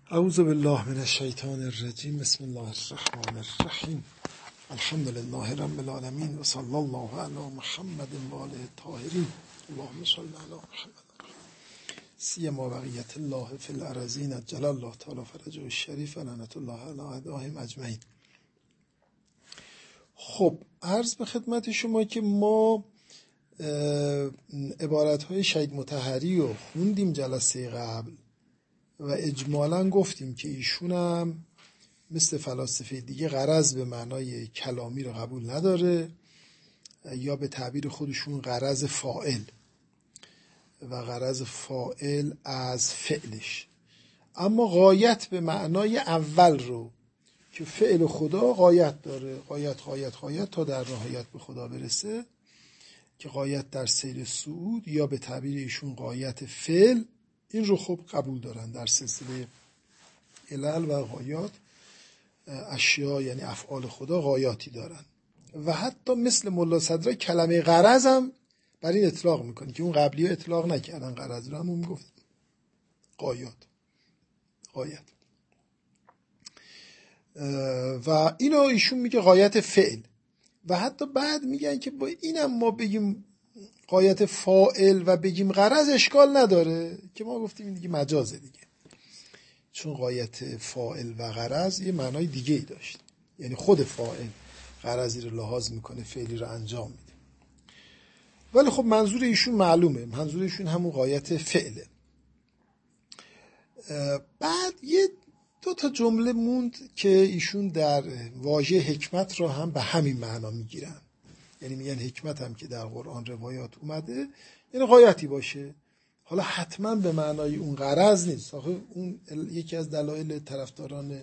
اعوذ بالله من الشیطان الرجیم. بسم الله الرحمن الرحیم. الحمد لله رب العالمین و صلی الله علی محمد و آله الطاهرین. اللهم صل علی محمد سیما بقیت الله فی الارضین عجل الله تعالی فرجه الشریف لعنت الله علی اعدائهم اجمعین. خب عرض به خدمت شما که ما عبارت‌های شهید مطهری رو خوندیم جلسه قبل و اجمالاً گفتیم که ایشون هم مثل فلاسفه دیگه غرض به معنای کلامی رو قبول نداره، یا به تعبیر خودشون غرض فاعل و غرض فاعل از فعلش، اما غایت به معنای اول رو که فعل خدا غایت داره، غایت تا در نهایت به خدا برسه، که غایت در سیر صعود، یا به تعبیر ایشون غایت فعل، این رو خب قبول دارن. در سلسله علل و غایات اشیا یعنی افعال خدا غایاتی دارن و حتی مثل ملا صدرا کلمه غرض هم بر این اطلاق میکنه که اون قبلی ها اطلاق نکردن غرض رو، همون گفت غایات. و اینو ایشون میگه غایت فعل، و حتی بعد میگن که با اینم ما بگیم غایت فاعل و بگیم غرض اشکال نداره، که ما گفتیم این دیگه مجازه دیگه، چون غایت فاعل و غرض یه معنای دیگه ای داشت، یعنی خود فاعل غرضی رو لحاظ میکنه، فعلی رو انجام میده. ولی خب منظور ایشون معلومه، منظور ایشون همون غایت فعله. بعد یه دو تا جمله موند که ایشون در واژه حکمت رو هم به همین معنا میگیرن، یعنی میگن حکمت هم که در قرآن روایات اومده یعنی غایتی باشه، حالا حتما به معنای اون غرض نیست. آخه اون یکی از دلایل طرفداران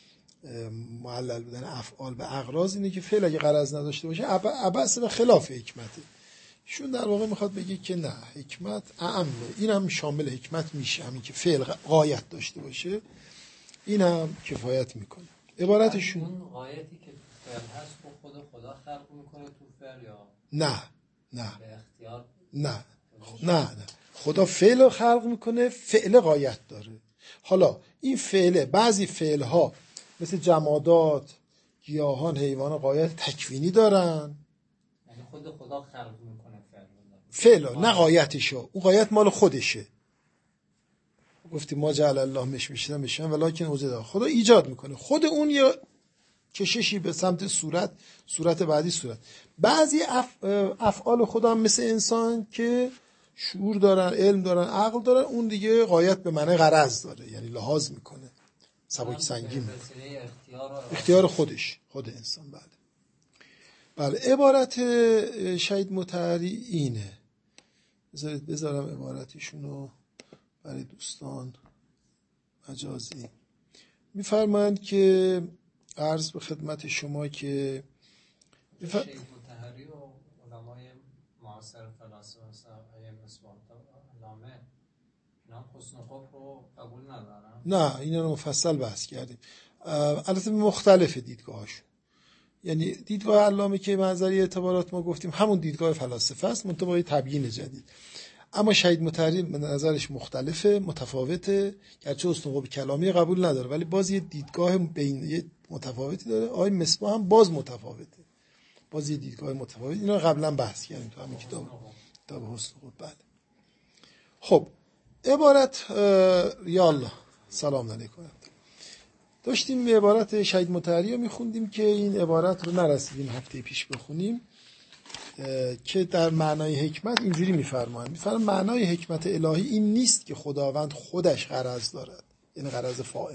معلل بودن افعال به اغراض اینه که فعل اگه غرض نداشته باشه عبث و خلاف حکمته. ایشون در واقع میخواد بگه که نه، حکمت اعمه، این هم شامل حکمت میشه، همین که فعل غایت داشته باشه این هم کفایت میکنه. عبارتشون اون غایتی که فعل هست با خدا خلق میکنه تو فعل، یا نه به اختیار؟ نه خدا فعل رو خلق میکنه، فعل غایت داره. حالا این فعله، بعضی فعل ها مثل جمادات، گیاهان، حیوان غایت تکوینی دارن، یعنی خود خدا خلق میکنه فعل نه غایتشو، اون غایت مال خودشه. گفتیم ما جعل الله میشن ولکن اوجد، خدا ایجاد میکنه، خود اون یا کششی به سمت صورت بعدی صورت. بعضی افعال خدا هم مثل انسان که شعور دارن، علم دارن، عقل دارن، اون دیگه غایت به معنی غرض داره، یعنی لحاظ میکنه، سبک سنگین، اختیار خودش، خود انسان. بله عبارت شهید مطهری اینه. بذارم عبارتشونو برای دوستان مجازی. میفرمایند که عرض به خدمت شما که شهید مطهری و علمای معاصر فلاسفه مثل علامه اینا حسن قبح رو قبول ندارن؟ نه، اینا رو مفصل بحث کردیم، البته مختلف دیدگاهاشون. یعنی دیدگاه علامه که منظری اعتبارات ما گفتیم همون دیدگاه فلاسفه است، منتها با تبیین جدید. اما شهید مطهری به نظرش مختلفه، متفاوته، گرچه حسن قبح کلامی قبول نداره ولی باز یه دیدگاه بین متفاوتی داره. آقای مصباح هم باز متفاوته، باز یه دیدگاه متفاوت. اینا قبلا بحث کردیم تو همین کتاب حسن قبح. بله خب عبارت یا الله سلام علیکم، داشتیم عبارت شهید مطهری رو میخوندیم که این عبارت رو نرسیدیم هفته پیش بخونیم، که در معنای حکمت اینجوری میفرمایند معنای حکمت الهی این نیست که خداوند خودش غرض دارد، یعنی غرض فاعل،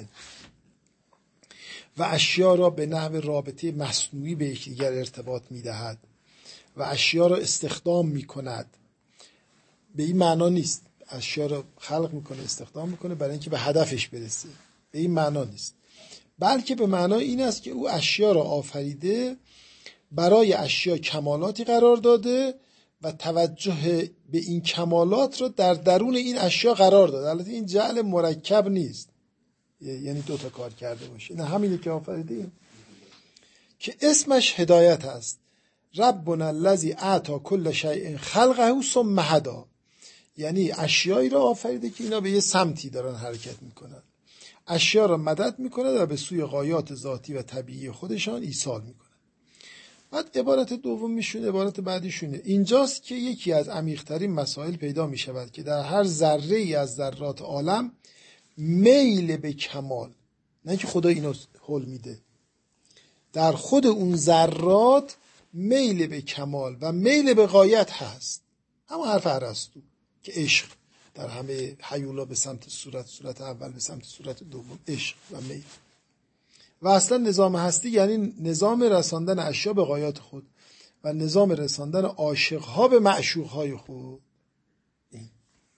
و اشیا را به نحو رابطه مصنوعی به یکدیگر ارتباط میدهد و اشیا را استخدام میکند. به این معنا نیست اشیا را خلق میکنه، استخدام میکنه برای اینکه به هدفش برسه، به این معنا نیست، بلکه به معنای این است که او اشیا را آفریده، برای اشیا کمالاتی قرار داده و توجه به این کمالات را در درون این اشیا قرار داده. البته این جعل مرکب نیست، یعنی دو تا کار کرده باشه، نه همینه که آفریده، که اسمش هدایت است. ربنا الذی اعطی کل شیء خلقه ثم هدی، یعنی اشیایی را آفریده که اینا به یه سمتی دارن حرکت میکنن. اشیا را مدد میکنه و به سوی غایات ذاتی و طبیعی خودشان ایصال میکنه. بعد عبارت دومیشون، عبارت بعدیشونه، اینجاست که یکی از عمیق‌ترین مسائل پیدا میشود که در هر ذره ای از ذرات عالم میل به کمال، نه که خدا اینو حل میده، در خود اون ذرات میل به کمال و میل به غایت هست. همون حرف ارسطو که عشق در همه هیولا به سمت صورت اول به سمت صورت دوم، عشق و میل. و اصلا نظام هستی یعنی نظام رساندن اشیا به غایات خود و نظام رساندن عاشقها به معشوقهای خود. این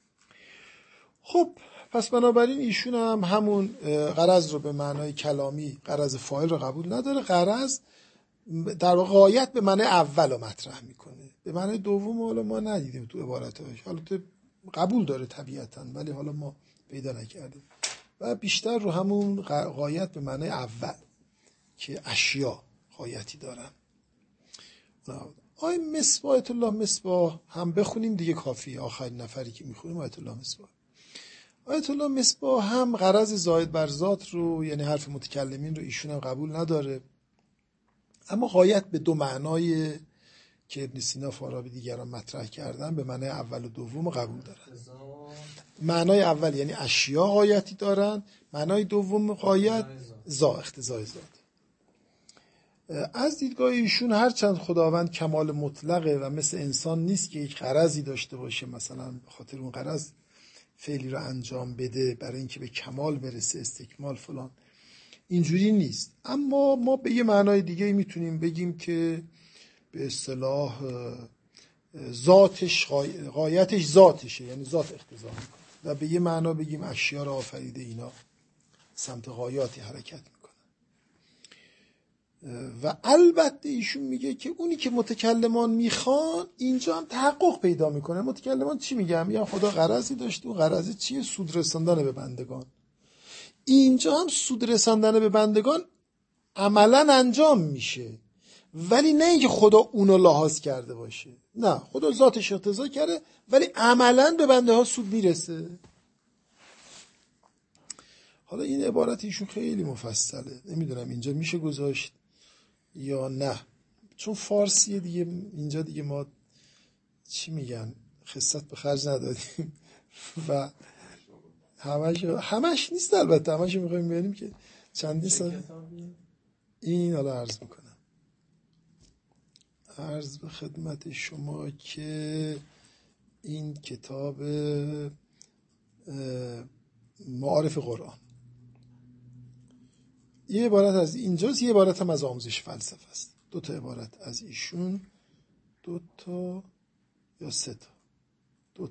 خب پس بنابراین ایشون هم همون غرض رو به معنای کلامی غرض فاعل رو قبول نداره، غرض در واقع غایت به معنای اول رو مطرح میکنه، به معنای دوم حالا ما ندیدیم تو عبارتاش، حالا تو قبول داره طبیعتاً ولی حالا ما پیدا نکردیم، و بیشتر رو همون غایت به معنای اول که اشیا غایتی دارن. آی مصباح، آیت الله مصباح هم بخونیم دیگه کافیه، آخرین نفری که میخونیم آیت الله مصباح. آیت الله مصباح هم غرض زائد بر ذات رو، یعنی حرف متکلمین رو، ایشون هم قبول نداره، اما غایت به دو معنای که ابن سینا، فارابی دیگران مطرح کردن به معنای اول و دوم قبول دارن. معنای اول یعنی اشیا غایتی دارن، معنای دوم غایت اقتضای ذات. از دیدگاه ایشون هرچند خداوند کمال مطلقه و مثل انسان نیست که یک غرضی داشته باشه، مثلا به خاطر اون غرض فعلی رو انجام بده برای اینکه به کمال برسه، استکمال فلان، اینجوری نیست. اما ما به یه معنای دیگه میتونیم بگیم که به اصطلاح ذاتش غایتش ذاتشه، یعنی ذات اقتضا میکنه، و به یه معنا بگیم اشیا را آفریده اینا سمت غایاتی حرکت میکنه. و البته ایشون میگه که اونی که متکلمان میخوان اینجا هم تحقق پیدا میکنه. متکلمان چی میگن؟ یا خدا غرضی داشته، و غرض چیه؟ سود رساندن به بندگان. اینجا هم سود رساندن به بندگان عملا انجام میشه، ولی نه اینکه خدا اونو لحاظ کرده باشه، نه، خدا ذاتش اقتضا کرده ولی عملا به بنده ها سود میرسه. حالا این عبارت ایشون خیلی مفصله، نمیدونم اینجا میشه گذاشت یا نه، چون فارسیه دیگه، اینجا دیگه ما چی میگن خصت به خرج ندادیم و همش نیست، البته همش میخوایم بیانیم که چندی سال این. حالا عرض به خدمت شما که این کتاب معارف قرآن، یه عبارت از اینجاست، یه عبارت هم از آموزش فلسفه است. 2 تا عبارت از ایشون، 2 تا یا 3 تا،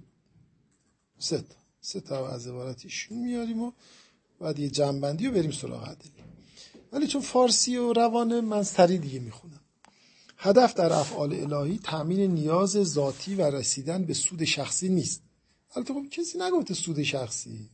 3 تا از عبارت ایشون میاریم و بعد یه جنبندی رو بریم سراغ ادله. ولی چون فارسی و روانه من سری دیگه میخونم. هدف در افعال الهی تأمین نیاز ذاتی و رسیدن به سود شخصی نیست. البته خب کسی نگفته سود شخصی،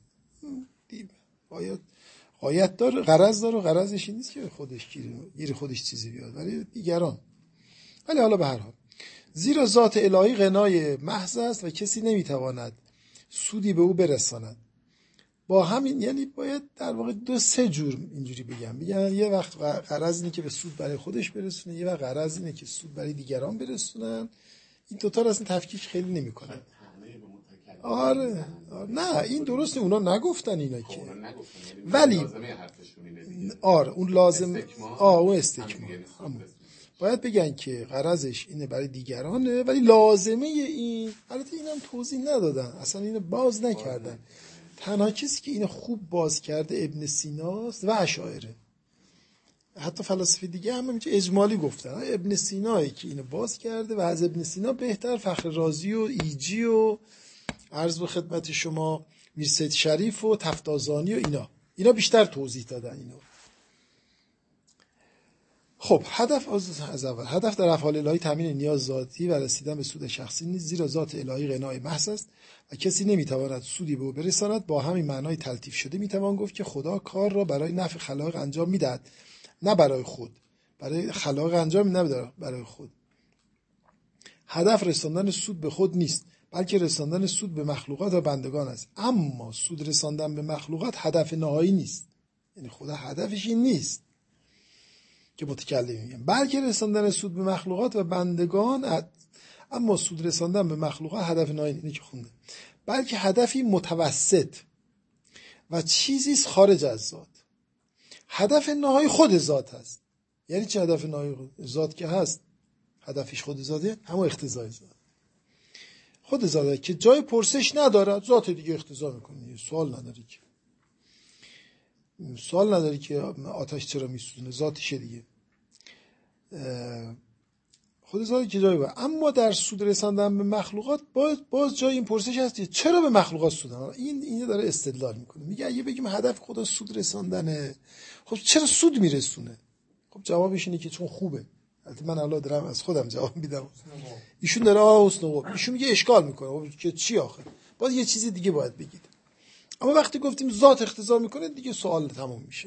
غایت داره، غرض داره، غرضش این نیست که خودش گیر خودش چیزی بیاد ولی دیگران. ولی حالا به هر حال، زیرا ذات الهی غنای محض است و کسی نمیتواند سودی به او برساند. با همین یعنی باید در واقع 2-3 جور اینجوری بگم یه وقت غرض اینه که به سود برای خودش برسونه، یه وقت غرض اینه که سود برای دیگران برسونن. این دوتا رو اصلا تفکیک خیلی نمی‌کنن. آره نه این درسته، اونا نگفتن اینا که، ولی آره اون لازم اون استکمال باید بگن که غرضش اینه برای دیگرانه، ولی لازمه این، البته اینم توضیح ندادن، اصلا اینو باز نکردن. تنها کسی که اینو خوب باز کرده ابن سیناست و اشاعره. حتی فلاسفه دیگه هم میگه اجمالی گفتن ابن سینایی که اینو باز کرده، و از ابن سینا بهتر فخر رازی و ایجی و عرض به خدمت شما میرسید شریف و تفتازانی و اینا بیشتر توضیح دادن اینو. خب هدف در افعال الهی تامین نیاز ذاتی و رسیدن به سود شخصی نیست، زیرا ذات الهی غنای محض است و کسی نمیتواند سودی به او برساند. با همین معنای تلطیف شده میتوان گفت که خدا کار را برای نفع خلایق انجام میدهد، نه برای خود. برای خلایق انجام نمیده، برای خود. هدف رساندن سود به خود نیست، بلکه رساندن سود به مخلوقات و بندگان است. اما سود رساندن به مخلوقات هدف نهایی نیست. یعنی خدا هدفش این نیست که متکلم میگن، بلکه رساندن سود به مخلوقات و بندگان. اما سود رساندن به مخلوقات هدف نهایی اینه که خونده، بلکه هدفی متوسط و چیزی خارج از ذات. هدف نهایی خود ذات هست. یعنی چه هدف نهایی ذات که هست؟ هدفش خود ذاته، همون اقتضای ذات. خود ذاته که جای پرسش نداره، ذات دیگه اقتضا میکنه. سوال نداری که آتش چرا میسوزونه، ذاتشه دیگه. خود ذاتی که جای باید. اما در سود رساندن به مخلوقات باز جای این پرسش هست چرا به مخلوقات سود؟ این داره استدلال میکنه، میگه اگه بگیم هدف خدا سود رساندنه، خب چرا سود میرسونه؟ خب جوابش اینه که چون خوبه. البته من الان دارم از خودم جواب میدم، ایشون داره حسن خوب، ایشون میگه اشکال میکنه که چی آخه، باز یه چیزی دیگه باید بگید. اما وقتی گفتیم ذات اقتضا میکنه دیگه سوال تموم میشه.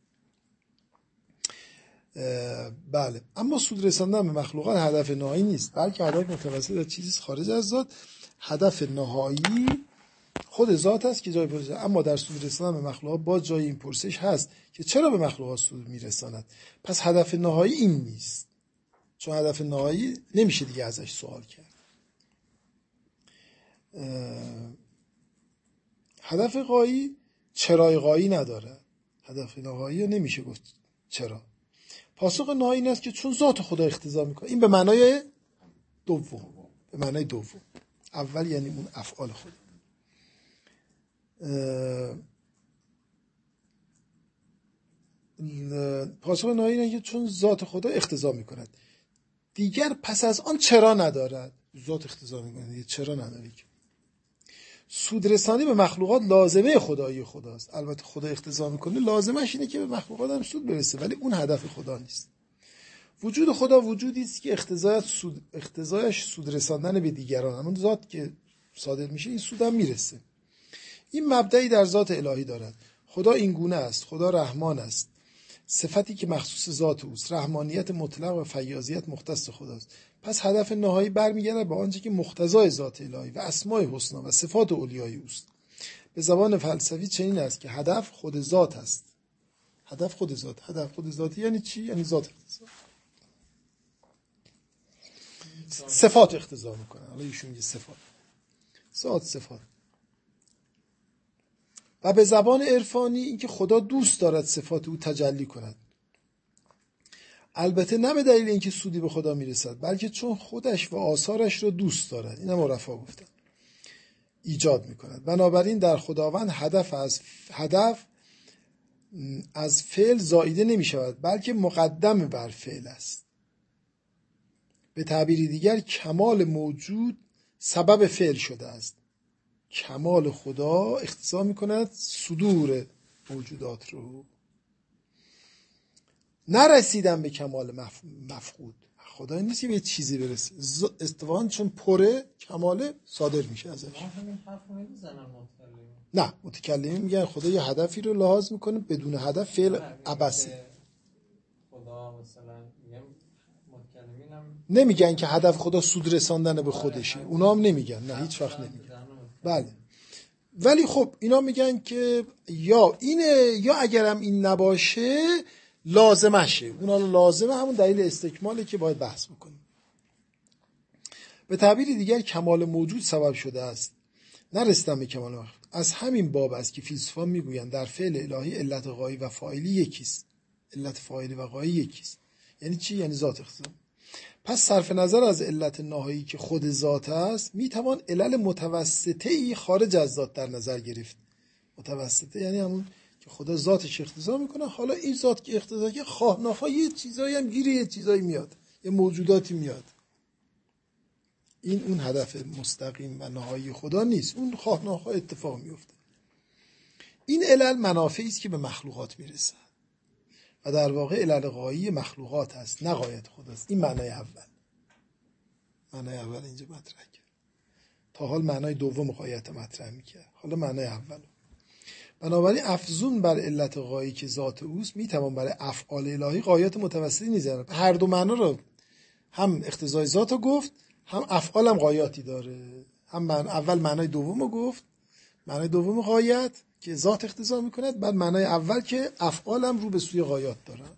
بله، اما سود رساندن به مخلوقات هدف نهایی نیست، بلکه هدف متوسط و چیزی خارج از ذات. هدف نهایی خود ذات است که جای پرسش. اما در سود رساندن به مخلوقات باز جای این پرسش هست که چرا به مخلوقات سود میرساند. پس هدف نهایی این نیست، چون هدف نهایی نمیشه دیگه ازش سوال کرد. هدف غایی چرای غایی نداره. هدف نهایی نمیشه گفت چرا. پاسخ نهایی این است که چون ذات خدا اقتضا میکنه. این به معنای دوم. اول یعنی اون افعال خدا. پاسخ نهایی اینه که چون ذات خدا اقتضا میکند، دیگر پس از آن چرا ندارد. ذات اقتضا میکنه دیگه چرا نداری. سودرسانی به مخلوقات لازمه خدایی خداست. البته خدا اقتضا میکنه، لازمش اینه که به مخلوقات هم سود برسه، ولی اون هدف خدا نیست. وجود خدا وجودی است که اقتضایش سود رساندن به دیگران، همون ذات که صادر میشه این سود هم میرسه. این مبدئی در ذات الهی دارد. خدا این گونه است، خدا رحمان است، صفتی که مخصوص ذات اوست. رحمانیت مطلق و فیاضیت مختص خداست. پس هدف نهایی برمیگرده به آنچه که مقتضای ذات الهی و اسماء حسنا و صفات اولیایی اوست. به زبان فلسفی چنین است که هدف خود ذات است. هدف خود ذات یعنی چی؟ یعنی ذات اقتضا. صفات اقتضا میکنه. حالا ایشون میگه صفات. و به زبان عرفانی اینکه خدا دوست دارد صفات او تجلی کند. البته نه به دلیل اینکه سودی به خدا میرسد، بلکه چون خودش و آثارش را دوست دارد. این هم عرفا گفتن. ایجاد میکند. بنابراین در خداوند هدف از فعل زائیده نمیشود، بلکه مقدم بر فعل است. به تعبیری دیگر کمال موجود سبب فعل شده است. کمال خدا اقتضا میکند صدور موجودات رو. نرسیدن به کمال مفقود. خدا این نیست که به چیزی برسه، اتفاقاً چون پره کماله صادر میشه ازش. نه، متکلمین میگن خدا یه هدفی رو لحاظ میکنه، بدون هدف فعل عبثه. خدا مثلا نمیگن که هدف خدا سود رساندن به خودشه، اونا هم نمیگن، نه هیچ وقت نمیگن. بله، ولی خب اینا میگن که یا اینه یا اگرم این نباشه لازمشه. اونا لازمه همون دلیل استکماله که باید بحث بکنیم. به تعبیر دیگر کمال موجود سبب شده است، نرسیدن به کمال مخلوق. از همین باب است که فیلسوفان میگویند در فعل الهی علت غایی و فاعلی یکیست. علت فاعلی و غایی یکیست. یعنی چی؟ یعنی ذات اقتضا. پس صرف نظر از علت نهایی که خود ذات است، میتوان علل متوسطه ای خارج از ذات در نظر گرفت. متوسطه یعنی همون که خدا ذاتش اقتضا میکنه، حالا این ذات که اقتضا که خواه نخواه یه چیزایی هم گیره، یه چیزایی میاد، یه موجوداتی میاد. این اون هدف مستقیم و نهایی خدا نیست، اون خواه نخواه اتفاق میفته. این علل منافعی است که به مخلوقات میرسه و در واقع علل غایی مخلوقات هست، نه غایت خداست. این معنای اول. معنای اول اینجا مطرح کرد. تا حال معنای دوم غایت مطرح میکرد، حالا معنای اول. بنابراین افزون بر علت غایی که ذات اوست، میتوان برای افعال الهی غایت متوسطی میذاره. هر دو معنا رو، هم اقتضای ذات رو گفت، هم افعال هم غایاتی داره. هم اول معنای دوم رو گفت، معنای دوم غایت که ذات اقتضا میکند، بعد معنای اول که افعالم رو به سوی غایات دارن.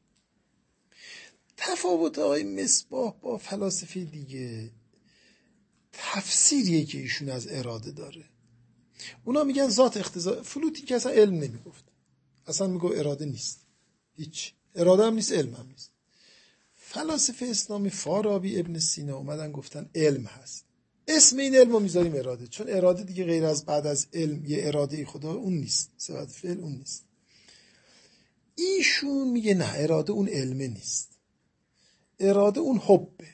تفاوت آقای مصباح با فلاسفه دیگه تفسیریه که ایشون از اراده داره. اونا میگن ذات اقتضا، فلوتی که اصلا علم نمیگفت، اصلا میگو اراده نیست، هیچ اراده هم نیست، علم هم نیست. فلاسفه اسلامی فارابی، ابن سینا اومدن گفتن علم هست، اسم این علم رو میذاریم اراده، چون اراده دیگه غیر از بعد از علم یه اراده خدا اون نیست، صفت فعل اون نیست. ایشون میگه نه، اراده اون علمه نیست، اراده اون حبه.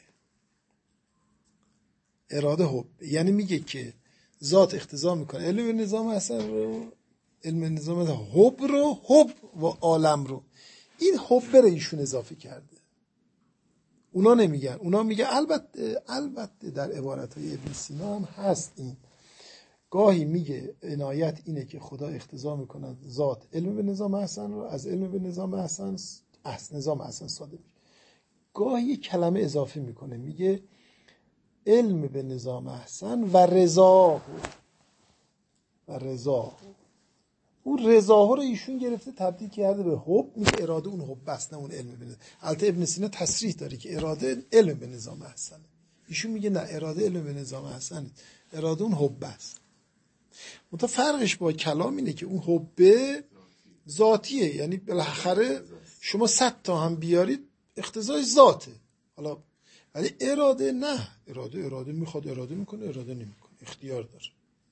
اراده حبه، یعنی میگه که ذات اقتضا میکنه علم نظام اصلا رو، علم نظام حب رو، حب و عالم رو، این حب رو ایشون اضافه کرده. اونا نمیگن، اونا میگن البته در عبارتهای ابن سینا هم هست این، گاهی میگه عنایت اینه که خدا اقتضا میکند ذات علم به نظام احسن رو، از علم به نظام احسن نظام احسن صادر میشه. گاهی کلمه اضافه میکنه، میگه علم به نظام احسن و رضا، و رضا، اون رضا رو ایشون گرفته تبدیل کرده به حب، میگه اراده اون حب است نه اون علم به نظام. البته ابن سینا تصریح داره که اراده علم به نظام احسن، ایشون میگه نه، اراده علم به نظام احسن، اراده اون حب است. منتها فرقش با کلام اینه که اون حب ذاتیه، یعنی بالاخره شما 100 تا هم بیارید اقتضای ذاته، حالا ولی اراده نه، اراده میخواد اراده میکنه، اراده نمیکنه، اختیار داره.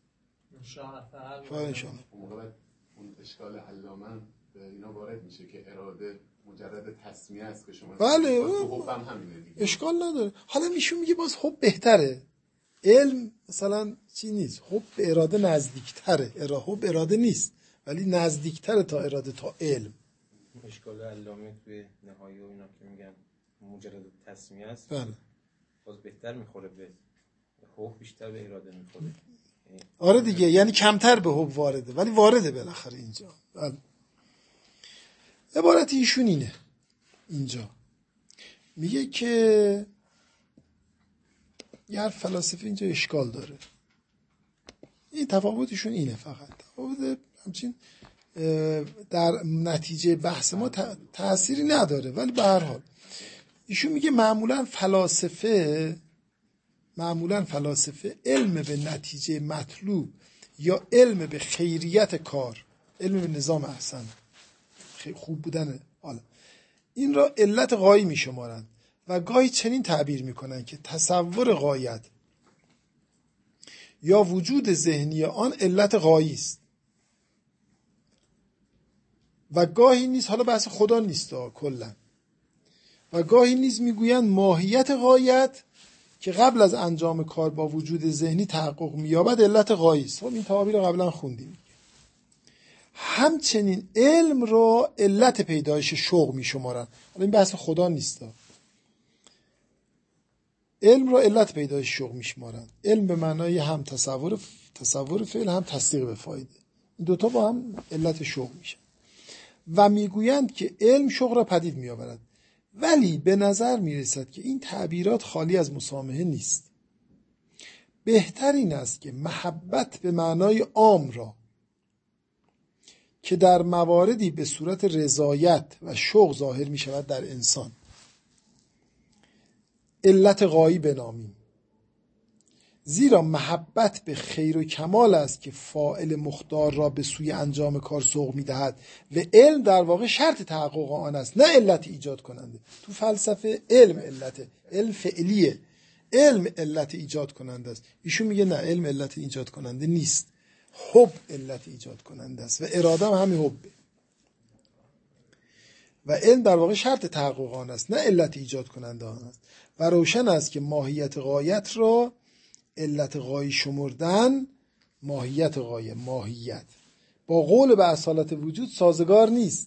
اون اشکال علامه به اینا وارد میشه که اراده مجرد تسمیه است که شما بله تو حبم همینه دیگه، اشکال نداره. حالا میشون میگه باز حب بهتره، علم مثلا چی نیست، حب به اراده نزدیکتره، حب اراده نیست ولی نزدیکتره تا اراده تا علم. اشکال علامه توی نهایی و اینا که میگن مجرد تسمیه است، بله باز بهتر میخوره به حب، بیشتر به اراده میخوره. آره دیگه، یعنی کمتر به حب وارده ولی وارده بالاخره اینجا. بله. عبارت ایشون اینه، اینجا میگه که یه فلاسفه اینجا اشکال داره، این تفاوتشون اینه، فقط تفاوت همچین در نتیجه بحث ما تأثیری نداره، ولی به هر حال ایشون میگه معمولا فلاسفه علم به نتیجه مطلوب یا علم به خیریت کار، علم به نظام احسن، خوب بودن حالا، این را علت غایی میشمارند و گاهی چنین تعبیر میکنند که تصور غایت یا وجود ذهنی آن علت غایی است و گاهی نیز، حالا بحث خدا نیست کلا، و گاهی نیز میگویند ماهیت غایت که قبل از انجام کار با وجود ذهنی تحقق می‌یابد علت غایی است. خب این تعابیر رو قبلا خوندیم. همچنین علم را علت پیدایش شوق می‌شمارند. حالا این بحث خدا نیست. علم را علت پیدایش شوق می‌شمارند. علم به معنای هم تصور فعل، هم تصدیق به فایده. این دوتا با هم علت شوق میشن. و میگویند که علم شوق را پدید می‌آورد. ولی به نظر میرسد که این تعبیرات خالی از مسامحه نیست. بهتر این است که محبت به معنای عام را که در مواردی به صورت رضایت و شوق ظاهر می شود در انسان علت غایی بنامیم، زیرا محبت به خیر و کمال است که فاعل مختار را به سوی انجام کار سوق می دهد و علم در واقع شرط تحقق آن است، نه علت ایجاد کننده. تو فلسفه علم فعلیه، علم علت ایجاد کننده است. ایشون میگه نه، علم علت ایجاد کننده نیست، حب علت ایجاد کننده است و اراده هم همین حبه و علم در واقع شرط تحقق آن است، نه علت ایجاد کننده آن است. و روشن است که ماهیت غایت را علت غایی شمردن، ماهیت با قول به اصالت وجود سازگار نیست.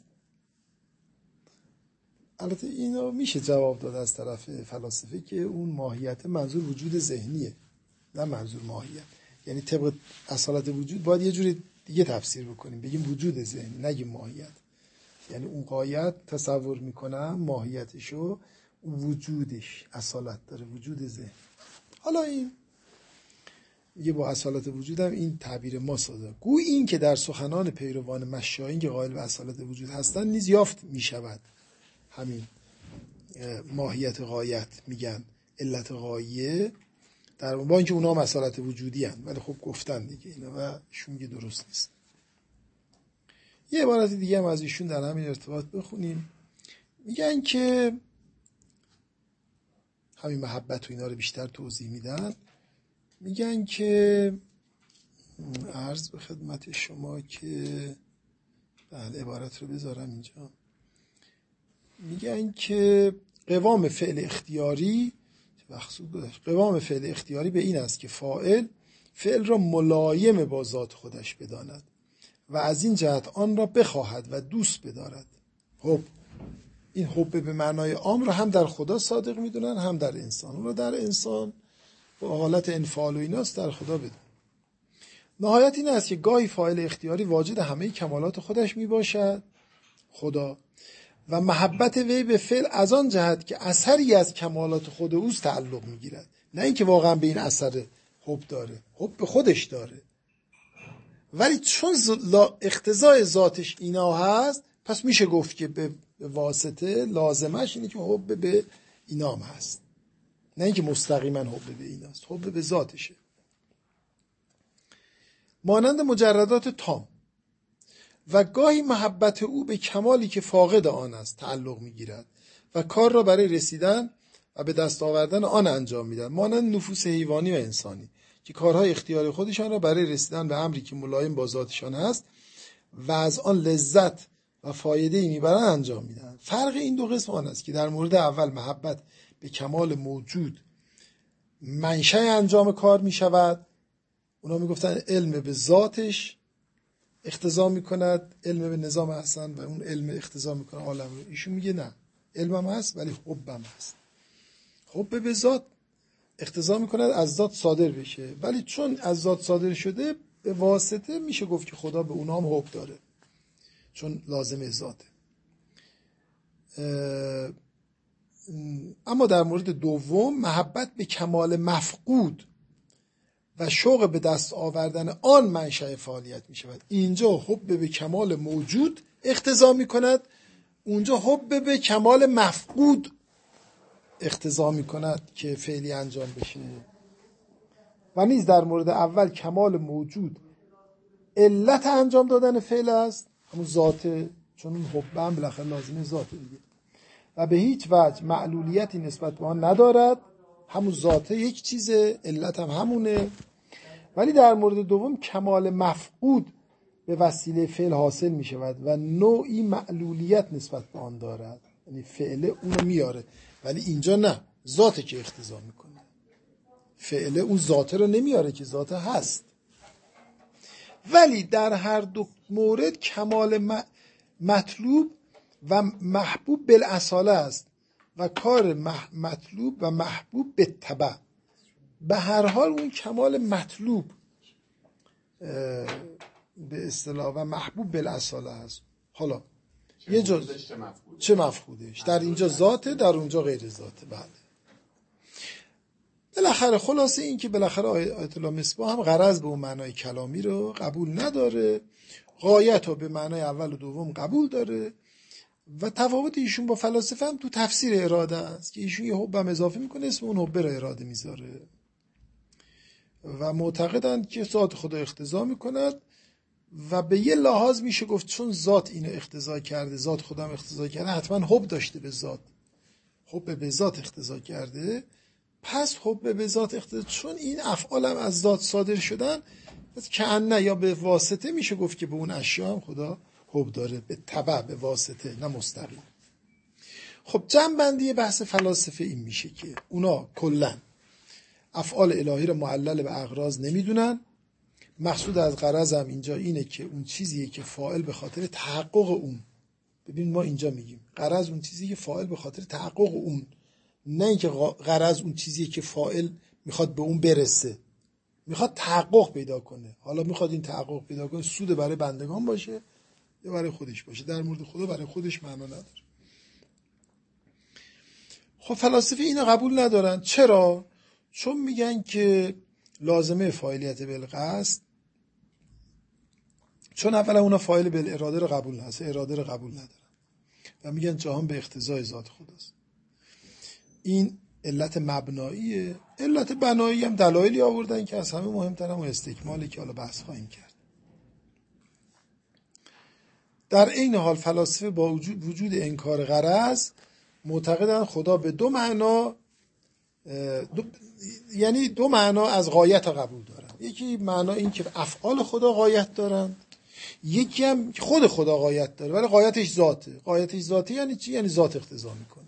البته اینو میشه جواب داد از طرف فلاسفه که اون ماهیت منظور وجود ذهنیه، نه منظور ماهیت. یعنی طبق اصالت وجود باید یه جوری دیگه تفسیر بکنیم، بگیم وجود ذهنی، نگیم ماهیت. یعنی اون غایت تصور میکنم ماهیتشو وجودش اصالت داره، وجود ذهن. حالا این میگه با اصالت وجودم این تعبیر ما صادق. گوی این که در سخنان پیروان مشایخ که قائل به اصالت وجود هستند نیز یافت میشود همین ماهیت غایت، میگن علت غایه، در با اینکه اونا هم اصالت وجودی هستند ولی خب گفتن دیگه اینا و ایشون میگه درست نیست. یه عبارت دیگه هم از ایشون در همین ارتباط بخونیم. میگن که همین محبت و اینا رو بیشتر توضیح میدن. میگن که عرض به خدمت شما که بله عبارت رو بذارم اینجا. میگن که قوام فعل اختیاری قوام فعل اختیاری به این است که فاعل فعل را ملایم با ذات خودش بداند و از این جهت آن را بخواهد و دوست بدارد. حب، این حب به معنای عام را هم در خدا صادق میدونن هم در انسان. اون را در انسان با حالت انفعال و ایناست، در خدا بدون. نهایت این است که گاهی فاعل اختیاری واجد همه کمالات خودش می باشد خدا و محبت وی به فعل از آن جهت که اثری از کمالات خود اوست تعلق می گیرد، نه اینکه واقعا به این اثر حب داره، حب به خودش داره، ولی چون اقتضای ذاتش اینا هست پس میشه گفت که به واسطه لازمش اینه که حب به اینام هست، نه اینکه مستقیما حب به ایناست، حب به ذاتشه. مانند مجردات تام و گاهی محبت او به کمالی که فاقد آن است تعلق میگیرد و کار را برای رسیدن و به دست آوردن آن انجام میدن، مانند نفوس حیوانی و انسانی که کارهای اختیاری خودشان را برای رسیدن به امری که ملایم با ذاتشان هست و از آن لذت و فایده‌ای میبرن انجام میدن. فرق این دو قسم آن است که در مورد اول محبت به کمال موجود منشأ انجام کار میشود، اونا میگفتن علم به ذاتش اقتضا میکند، علم به نظام احسن و اون علم اقتضا میکنه عالم رو. ایشون میگه نه، علمم هست ولی حبم هست. حب به ذات اقتضا میکند از ذات صادر بشه، ولی چون از ذات صادر شده به واسطه میشه گفت که خدا به اونها هم حب داره چون لازم ذاته. اما در مورد دوم محبت به کمال مفقود و شوق به دست آوردن آن منشأ فعالیت می شود. اینجا حب به کمال موجود اقتضا می کند، اونجا حب به کمال مفقود اقتضا می کند که فعلی انجام بشه. و نیز در مورد اول کمال موجود علت انجام دادن فعل است، همون ذاته، چون اون حب هم بالاخره لازمه ذاته دیگه، و به هیچ وجه معلولیتی نسبت به آن ندارد، همون ذاته یک چیزه، علت هم همونه. ولی در مورد دوم کمال مفقود به وسیله فعل حاصل می شود و نوعی معلولیت نسبت به آن دارد، یعنی فعل اونو میاره، ولی اینجا نه، ذاته که اقتضا میکنه، فعل اون ذاته رو نمیاره که ذاته هست. ولی در هر دو مورد کمال مطلوب و محبوب بالاصاله است و کار مطلوب و محبوب به تبع. به هر حال اون کمال مطلوب به اصطلاح و محبوب بالاصاله است. حالا یه جز چه مفقودش، در اینجا ذاته، در اونجا غیر ذاته. بله بالاخره خلاصه این که بالاخره آیت الله مصباح هم غرض به اون معنای کلامی رو قبول نداره، غایت رو به معنای اول و دوم قبول داره. و تفاوت ایشون با فلاسفه هم تو تفسیر اراده است که ایشون یه حبم اضافه میکنه، اسم اون حب رو اراده میذاره و معتقدند که ذات خدا اقتضا میکند و به یه لحاظ میشه گفت چون ذات اینو اقتضا کرده، ذات خدا هم اقتضا کرده، حتما حب داشته به ذات، حب به ذات اقتضا کرده، پس حب به ذات اقتضا، چون این افعال هم از ذات صادر شدن، پس کأنه یا به واسطه میشه گفت که به اون اشیاء هم خدا حب داره، به تبع، به واسطه، نه مستقیم. خب جمع‌بندی بحث فلاسفه این میشه که اونا کلاً افعال الهی رو معلل به اغراض نمیدونن. مقصود از غرض هم اینجا اینه که اون چیزیه که فاعل به خاطر تحقق اون، ببین ما اینجا میگیم غرض اون چیزیه که فاعل به خاطر تحقق اون، نه اینکه غرض اون چیزیه که فاعل میخواد به اون برسه، میخواد تحقق پیدا کنه. حالا میخواد این تحقق پیدا کنه سود برای بندگان باشه یا برای خودش باشه، در مورد خدا برای خودش معنا نداره. خب فلاسفه اینو قبول ندارن. چرا؟ چون میگن که لازمه فاعلیت بالقصد، چون اولا اونا فاعل بالاراده رو قبول هست، اراده رو قبول ندارن و میگن جهان به اقتضای ذات خداست. این علت مبناییه. علت بنایی هم دلایلی آوردن که از همه مهمتر هم استکمالی که حالا بحث خواهیم کرد. در این حال فلاسفه با وجود انکار غرض معتقدن خدا به دو معنا، یعنی دو معنا از غایت قبول دارن. یکی معنا این که افعال خدا غایت دارن، یکی هم خود خدا غایت داره ولی غایتش ذاته. غایتش ذاته یعنی چی؟ یعنی ذات اقتضا میکنه.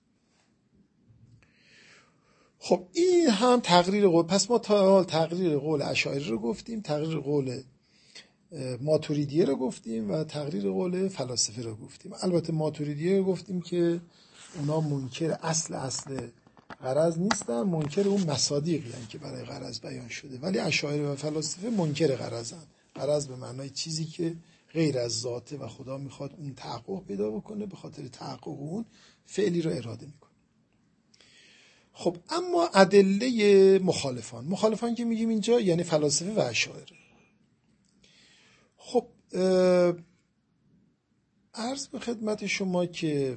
خب این هم تقریر قول. پس ما تا حال تقریر قول اشاعره رو گفتیم، تقریر قول ماتوریدیه رو گفتیم و تقریر قول فلاسفه رو گفتیم. البته ماتوریدیه رو گفتیم که اونا منکر اصل غرض نیستن، منکر اون مصادیقی هستن که برای غرض بیان شده، ولی اشاعره و فلاسفه منکر غرضن. غرض به معنای چیزی که غیر از ذاته و خدا میخواد اون تحقق پیدا بکنه، به خاطر تحقق اون فعلی رو اراده میکنه. خب اما ادله مخالفان که میگیم اینجا یعنی فلاسفه و اشاعره. خب عرض به خدمت شما که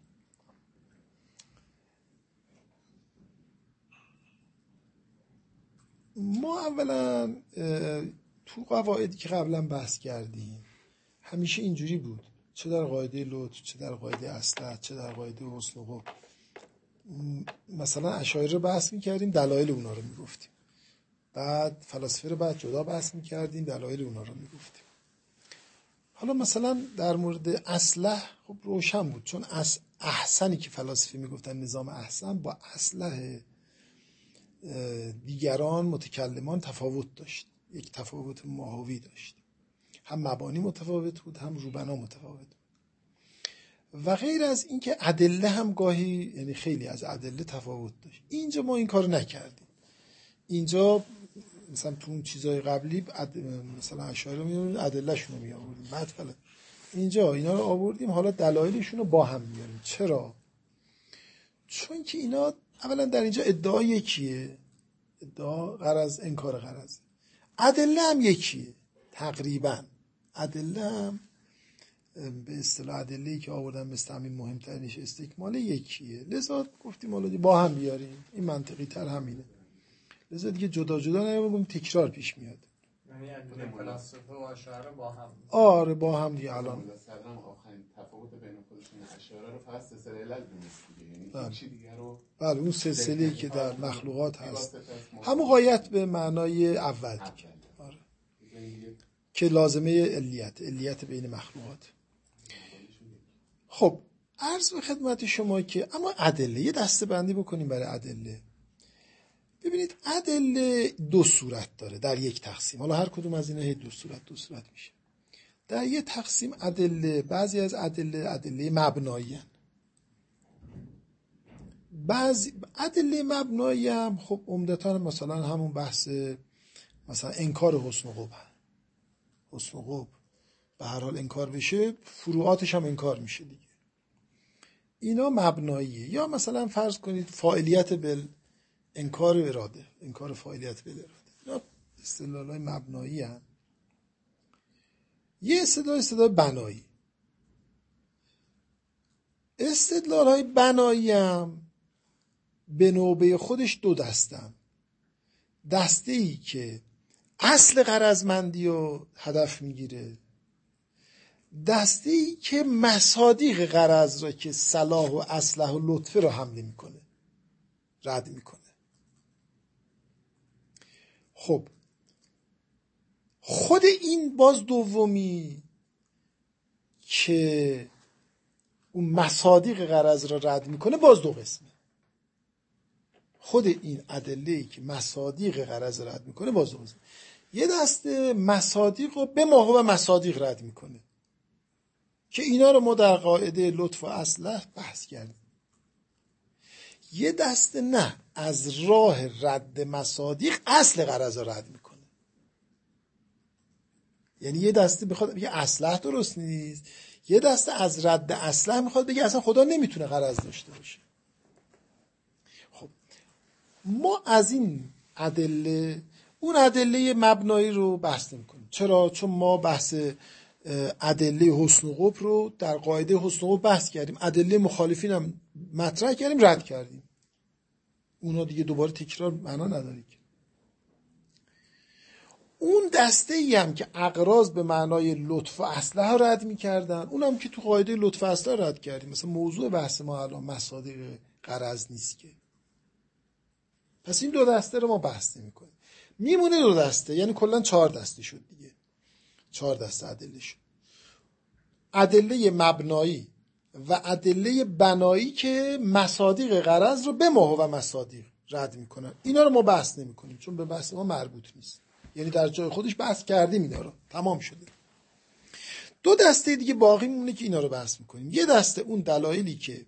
ما اولا تو قواعدی که قبلا بحث کردیم همیشه اینجوری بود، چه در قاعده لطف، چه در قاعده اصلح، چه در قاعده حسن و قبح. مثلا اشاعره رو بحث میکردیم، دلایل اونا رو میگفتیم، بعد فلاسفه رو بعد جدا بحث میکردیم، دلایل اونا رو میگفتیم. حالا مثلا در مورد اصلح خب روشن بود، چون احسنی که فلاسفه میگفتن نظام احسن با اصلح دیگران متکلمان تفاوت داشت، یک تفاوت ماهوی داشت، هم مبانی متفاوت بود هم روبنا متفاوت بود. و غیر از این که ادله هم گاهی، یعنی خیلی از ادله تفاوت داشت. اینجا ما این کار نکردیم. اینجا مثلا تو اون چیزای قبلی مثلا اشاعره میاریم ادلهشون رو میآوردیم، بعد فلان اینجا اینا رو آوردیم، حالا دلایلشون رو با هم میاریم. چرا؟ چون که اینا اولا در اینجا ادعا یکیه، ادعا غرض، انکار غرض. ادله هم یکیه تقریبا. ادله هم به اصطلاح ادله‌ای که آوردن مثل همین مهمترینش استکمال یکیه، لذا گفتیم حالا با هم بیاریم، این منطقی تر همینه. لذا دیگه جدا جدا نمیگم، تکرار پیش میاد. یعنی ادله فلاسفه و اشاعره با هم. آره با هم دیگه. الان سلام آخرین تفاوت بین خودشون اشاعره رو فقط سلسله علل دونست دیگه، یعنی چی دیگه رو بله اون سلسله‌ای که در مخلوقات هست همون غایت به معنای اول دیگه. آره که لازمه علیت بین مخلوقات. خب عرض به خدمت شما که اما ادله یه دسته بندی بکنیم برای ادله. ببینید ادله دو صورت داره در یک تقسیم. حالا هر کدوم از اینا دو صورت میشه. در یک تقسیم ادله، بعضی از ادله مبنایی هستند. بعضی ادله مبنایی هم خب عمدتاً مثلا همون بحث مثلا انکار حسن و قبح. حسن و قبح به هر حال انکار بشه، فروعاتش هم انکار میشه دیگه. اینا مبناییه. یا مثلا فرض کنید فاعلیت انکار اراده، انکار فاعلیت به اراده. اینا اصطلاحات مبنایی هستند. یه اصطلاح بنایی. استدلال‌های بنایی هم به نوبه خودش دو دستن. دسته‌ای که اصل غرضمندی رو هدف میگیره، دسته‌ای که مصادیق غرض را که صلاح و اصلح و لطفه رو حمله میکنه، رد میکنه. خب خود این باز دومی که اون مصادیق غرض را رد میکنه باز دو قسمه. خود این ادله‌ای که مصادیق غرض رد میکنه باز دو قسمه. یه دسته مصادیق رو به موقع مصادیق رد میکنه که اینا رو ما در قاعده لطف و اصلح بحث کردیم. یه دسته نه، از راه رد مصادیق اصل غرض رو رد میکنه. یعنی یه دسته بخواد بگه اصلح درست نیست، یه دسته از رد اصلح میخواد بگه اصلا خدا نمیتونه غرض داشته باشه. خب ما از این ادله اون ادله مبنایی رو بحث نمی‌کنیم. چرا؟ چون ما بحث ادله حسن و قبح رو در قاعده حسن و قبح بحث کردیم، ادله مخالفین هم مطرح کردیم، رد کردیم. اونا دیگه دوباره تکرار معنا نداره. اون دسته ای هم که اغراض به معنای لطف و اصلح رد می‌کردن، اونم که تو قاعده لطف و اصلح رد کردیم. مثلا موضوع بحث ما الان مصادیق غرض نیست که. پس این دو دسته رو ما بحث نمی‌کنیم. میمونه دو دسته، یعنی کلا 4 دسته شد دیگه. 4 دسته ادله شد. ادله مبنایی و ادله بنایی که مصادیق غرض رو به ما و مصادیق رد میکنن. اینا رو ما بحث نمی‌کنیم چون به بحث ما مربوط نیست. یعنی در جای خودش بحث کردیم، اینا رو تمام شده. دو دسته دیگه باقی مونه که اینا رو بحث می‌کنیم. یه دسته اون دلایلی که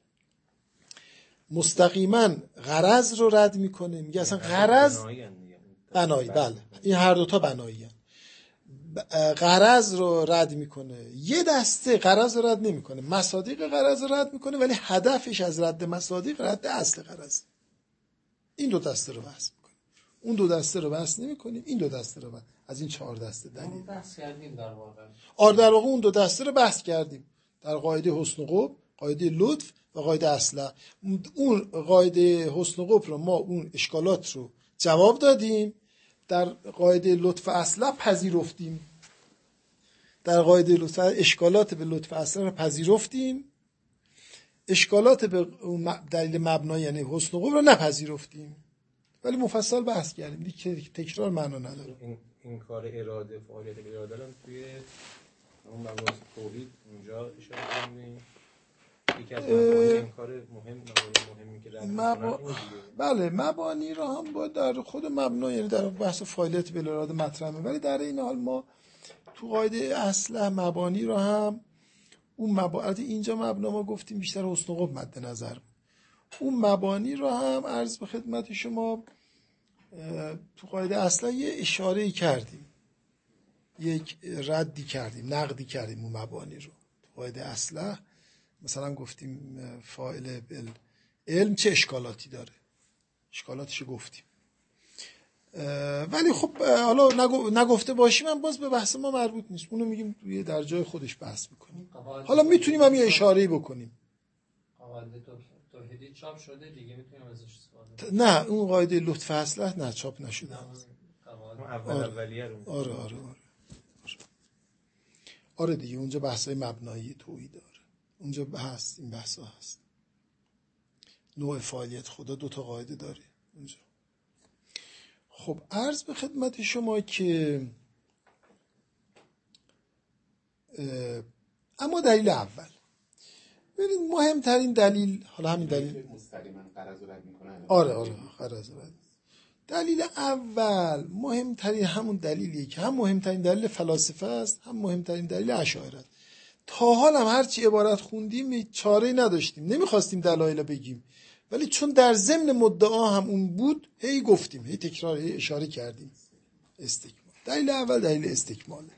مستقیما غرض رو رد میکنه، میگه اصلا غرض بنایی، بله این هر دوتا بنایی هن. غرض رو رد میکنه. یه دسته غرض رو رد نمیکنه، مصادیق غرض رو رد میکنه، ولی هدفش از رد مصادیق رد اصل غرض. این دو دسته رو بحث میکنیم. اون دو دسته رو بحث نمیکنیم، این دو دسته رو بحث. از این 4 دسته دلیل بحث کردیم در واقع. در واقع اون دو دسته رو بحث کردیم در قاعده حسن و قبح، قاعده لطف و قاعده اصلح. اون قاعده حسن و قبح رو ما اون اشکالات رو جواب دادیم، در قاعده لطف و اصلح پذیرفتیم. در قاعده لطف اشکالات به لطف و اصلح رو پذیرفتیم، اشکالات به دلیل مبنایی یعنی حسن و قبح رو نپذیرفتیم، ولی مفصل بحث کردیم دیگه، تکرار معنا نداره. این کار اراده، فعالیت اراده رو توی اون مباحث توحید اونجا اشاره کردیم. یکی از این کار مهمی که بله مبانی رو هم باید در خود مبنا، یعنی در بحث فعالیت بالاراده مطرح می‌کنیم، ولی در این حال ما تو قاعده اصل مبانی رو هم اون مبانی اینجا مبنا ما گفتیم بیشتر حسن و قبح مد نظر، اون مبانی رو هم عرض به خدمت شما تو قاعده اصلا یه اشاره‌ای کردیم، یک ردی کردیم، نقدی کردیم اون مبانی رو. تو قاعده اصلا مثلا گفتیم فاعل علم چه اشکالاتی داره، اشکالاتشو گفتیم، ولی خب حالا نگفته باشیم هم باز به بحث ما مربوط نیست، اونو میگیم توی در جای خودش بحث میکنیم. حالا میتونیم هم یه اشاره‌ای بکنیم. قاعده توحیدی چاپ شده دیگه، میتونیم ازش استفاده نه اون قاعده لطف اصلح نه چاپ نشده. اولیه رو آره دیگه اونجا بحثای مبنایی توحید داره، اونجا هست، این بحثا هست. نوع فعالیت خدا 2 تا قاعده داره اونجا. خب عرض به خدمت شما که اما دلیل اول، ببینید مهمترین دلیل، حالا همین دلیل مستقیما غرض رد میکنه. آره غرض رد. دلیل اول مهمترین همون دلیلیه که هم مهمترین دلیل فلاسفه است، هم مهمترین دلیل اشاعره است. تا حال هم هرچی عبارت خوندیم چاره‌ای نداشتیم، نمیخواستیم دلایل بگیم، ولی چون در ضمن مدعا هم اون بود هی گفتیم، هی تکرار، هی اشاره کردیم. استکمال. دلیل اول دلیل استکماله.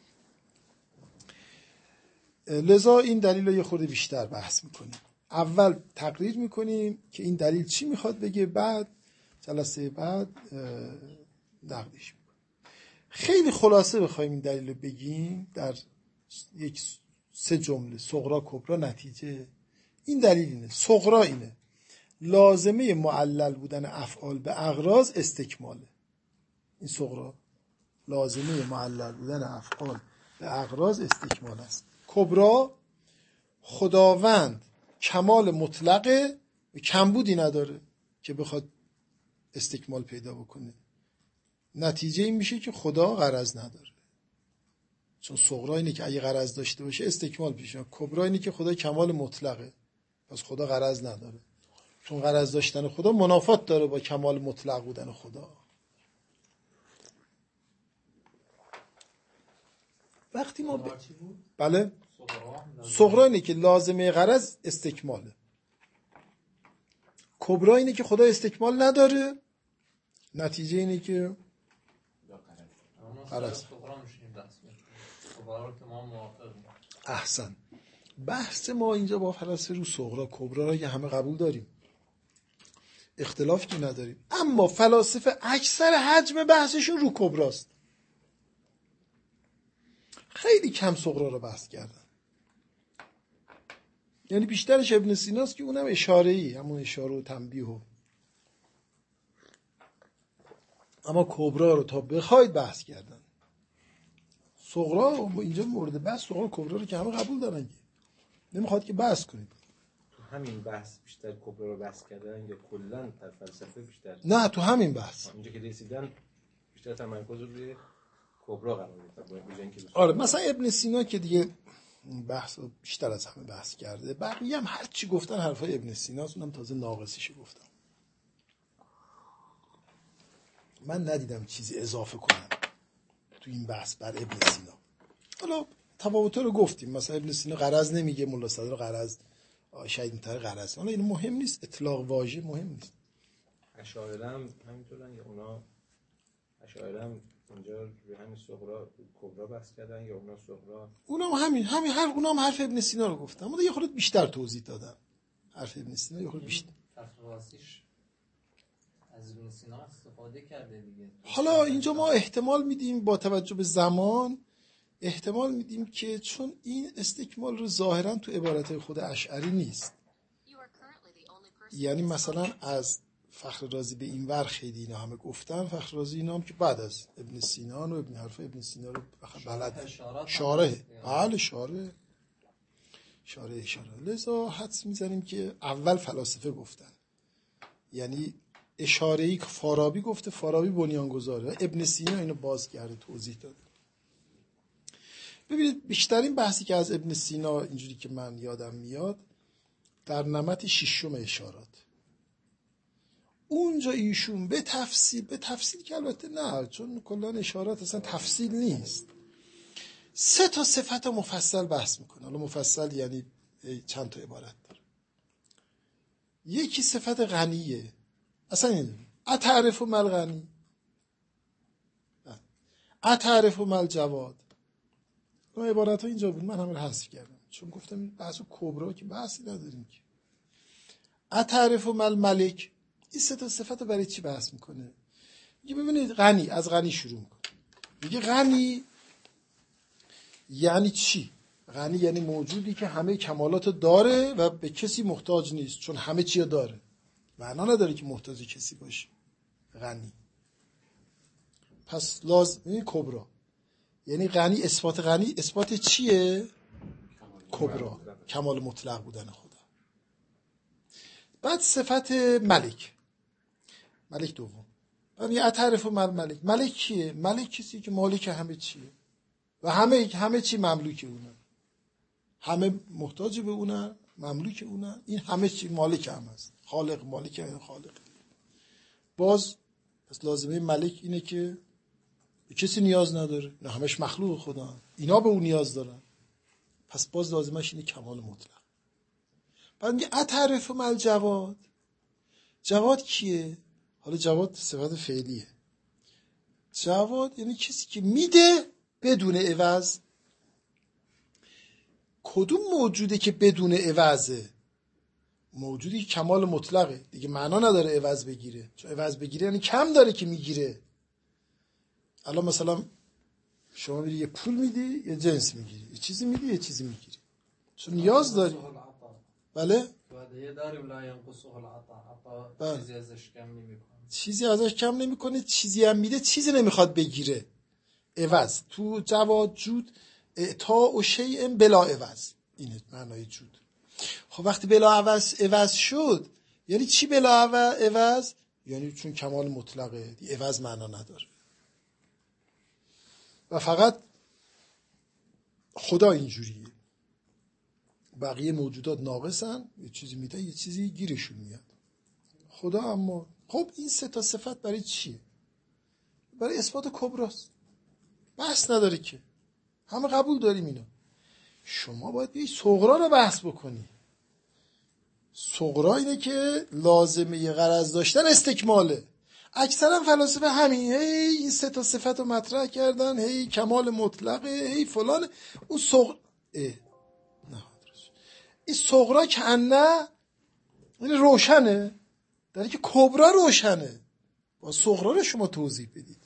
لذا این دلیل رو یه خورده بیشتر بحث میکنیم. اول تقریر میکنیم که این دلیل چی میخواد بگه، بعد جلسه بعد نقدش میکنیم. خیلی خلاصه بخوایم این دلیل رو بگیم در یک 3 جمله، صغرا کبرا نتیجه. این دلیل اینه، صغرا اینه: لازمه معلل بودن افعال به اغراض استکماله. این صغرا، لازمه معلل بودن افعال به اغراض استکمال است. کبرا، خداوند کمال مطلقه و کمبودی نداره که بخواد استکمال پیدا بکنه. نتیجه این میشه که خدا غرض نداره، چون صغرا اینه که اگه غرض داشته باشه استکمال پیش میاد. کبرا اینه که خدا کمال مطلقه، پس خدا غرض نداره، چون غرض داشتن خدا منافات داره با کمال مطلق بودن خدا. وقتی ما بله صغرا اینه که لازمه غرض استکماله، کبرا اینه که خدا استکمال نداره، نتیجه اینه که غرض. احسن. بحث ما اینجا با فلسفه رو صغرا کبرا را که همه قبول داریم، اختلاف که نداریم. اما فلاسفه اکثر حجم بحثشون رو کبراست، خیلی کم صغرا رو بحث کردن. یعنی بیشترش ابن سیناست که اونم اشاره‌ای، همون اشاره و تنبیه و. اما کبرا رو تا بخواید بحث کردن. صغرا اینجا مورد بحث صغرا کبرا رو که همه قبول دارن، نمیخواد که بحث کنید. تو همین بحث بیشتر کبرا رو بحث کردن یا کلا در فلسفه بیشتر؟ نه تو همین بحث. اینجا که رسیدن بیشتر تمرکز رو روی کبرا قرار دادن. آره مثلا ابن سینا که دیگه بحث رو بیشتر از همه بحث کرده، بقیه هم هر چی گفتن حرفای ابن سیناست، اونم تازه ناقصیشو گفتم. من ندیدم چیزی اضافه کنم تو این بحث بر ابن سینا. حالا تفاوت رو گفتیم، مثلا ابن سینا غرض نمیگه، ملا صدر غرض، شهید مطهر غرض. حالا این مهم نیست، اطلاق واژه مهم نیست. اشاعره هم همینطورن یا اونا اشاعره هم اونجا روی همین صغرا کبرا بحث کردن یا اونا صغرا؟ اونم همین اونم حرف ابن سینا رو گفتم، اما یه خورده بیشتر توضیح دادم. حرف ابن سینا یه خورده بیشتر تفسیرش از ابن سینا استفاده کرده دیگه. حالا اینجا ما احتمال میدیم با توجه به زمان، احتمال میدیم که چون این استکمال رو ظاهرا تو عبارت خود اشعری نیست، یعنی مثلا از فخر رازی به این ور خیلی اینا همه گفتن، فخر رازی اینا هم که بعد از ابن سینا و ابن حرف ابن سینا رو بلد شارح، بله شارح اشاره، لذا حدس میزنیم که اول فلاسفه گفتن، یعنی اشاره‌ای که فارابی گفته، فارابی بنیانگذاره، ابن سینا اینو باز کرده توضیح داده. ببینید بیشترین بحثی که از ابن سینا اینجوری که من یادم میاد در نمط ششم اشارات، اونجا ایشون به تفصیل که البته نه، چون کلا اشارات اصلا تفصیل نیست، 3 تا صفت مفصل بحث میکنه. حالا مفصل یعنی چند تا عبارت داره. یکی صفت غنیه، اصلا این اتعرف مل غنی، اتعرف مل جواد. اون عبارت ها اینجا بود، من همه رو حذف کردم چون گفتم این بحث کبرا که بحثی نداریم که. اتعرف مل ملک، این 3 تا صفت رو برای چی بحث میکنه؟ میگه ببینید غنی، از غنی شروع میکنه. میگه غنی یعنی چی؟ غنی یعنی موجودی که همه کمالات داره و به کسی محتاج نیست، چون همه چی داره. معنا نداره که محتاج کسی باشه. غنی پس لازم کبرا، یعنی غنی، اثبات غنی اثبات چیه؟ کبرا، کمال مطلق بودن خدا. بعد صفت ملک دوم، یعنی اتعرف ملک. ملک کیه؟ ملک کسی که مالک همه چیه و همه چی مملوک اونه، همه محتاج به اونه، مملوک اونه، این همه چی مالک هم هست. خالق، مالک یعنی خالق. باز پس لازمه ملک اینه که کسی نیاز نداره، نه همش مخلوق خدا، اینا به اون نیاز دارن. پس باز لازمش اینه کمال مطلق. بعد میگه اتعرف مل جواد. جواد کیه؟ حالا جواد صفت فعلیه. جواد یعنی کسی که میده بدون عوض. کدوم موجوده که بدون عوضه؟ موجودی که کمال مطلقه دیگه، معنا نداره عوض بگیره، چون عوض بگیره یعنی کم داره که میگیره. الان مثلا شما میری یه پول میدی یه جنس میگیری، یه چیزی میدی یه چیزی میگیری، چون نیاز داری. بله یه داریم لا ینقصه العطا، چیزی ازش کم نمیکنه، چیزی ازش کم نمیکنه، چیزی هم میده چیزی نمیخواد بگیره. عوض تو جواد جود اعطاء و شیء بلا عوض، اینه معنای جود. خب وقتی بلا عوض شد یعنی چی بلا عوض؟ یعنی چون کمال مطلقه دی عوض معنا نداره و فقط خدا اینجوریه. بقیه موجودات ناقصن، یه چیزی میده یه چیزی گیرشون میاد. خدا اما خب این 3 تا صفت برای چیه؟ برای اثبات کبراست، بحث نداره که، همه قبول داریم اینا. شما باید بیایی صغرا رو بحث بکنی. صغرا اینه که لازمه غرض داشتن استکماله. اکثرا فلاسفه همین این 3 تا صفت رو مطرح کردن، هی کمال مطلقه، هی فلان. اون این صغرا که نه این روشنه در اینکه کبرا روشنه، با صغرا رو شما توضیح بدید.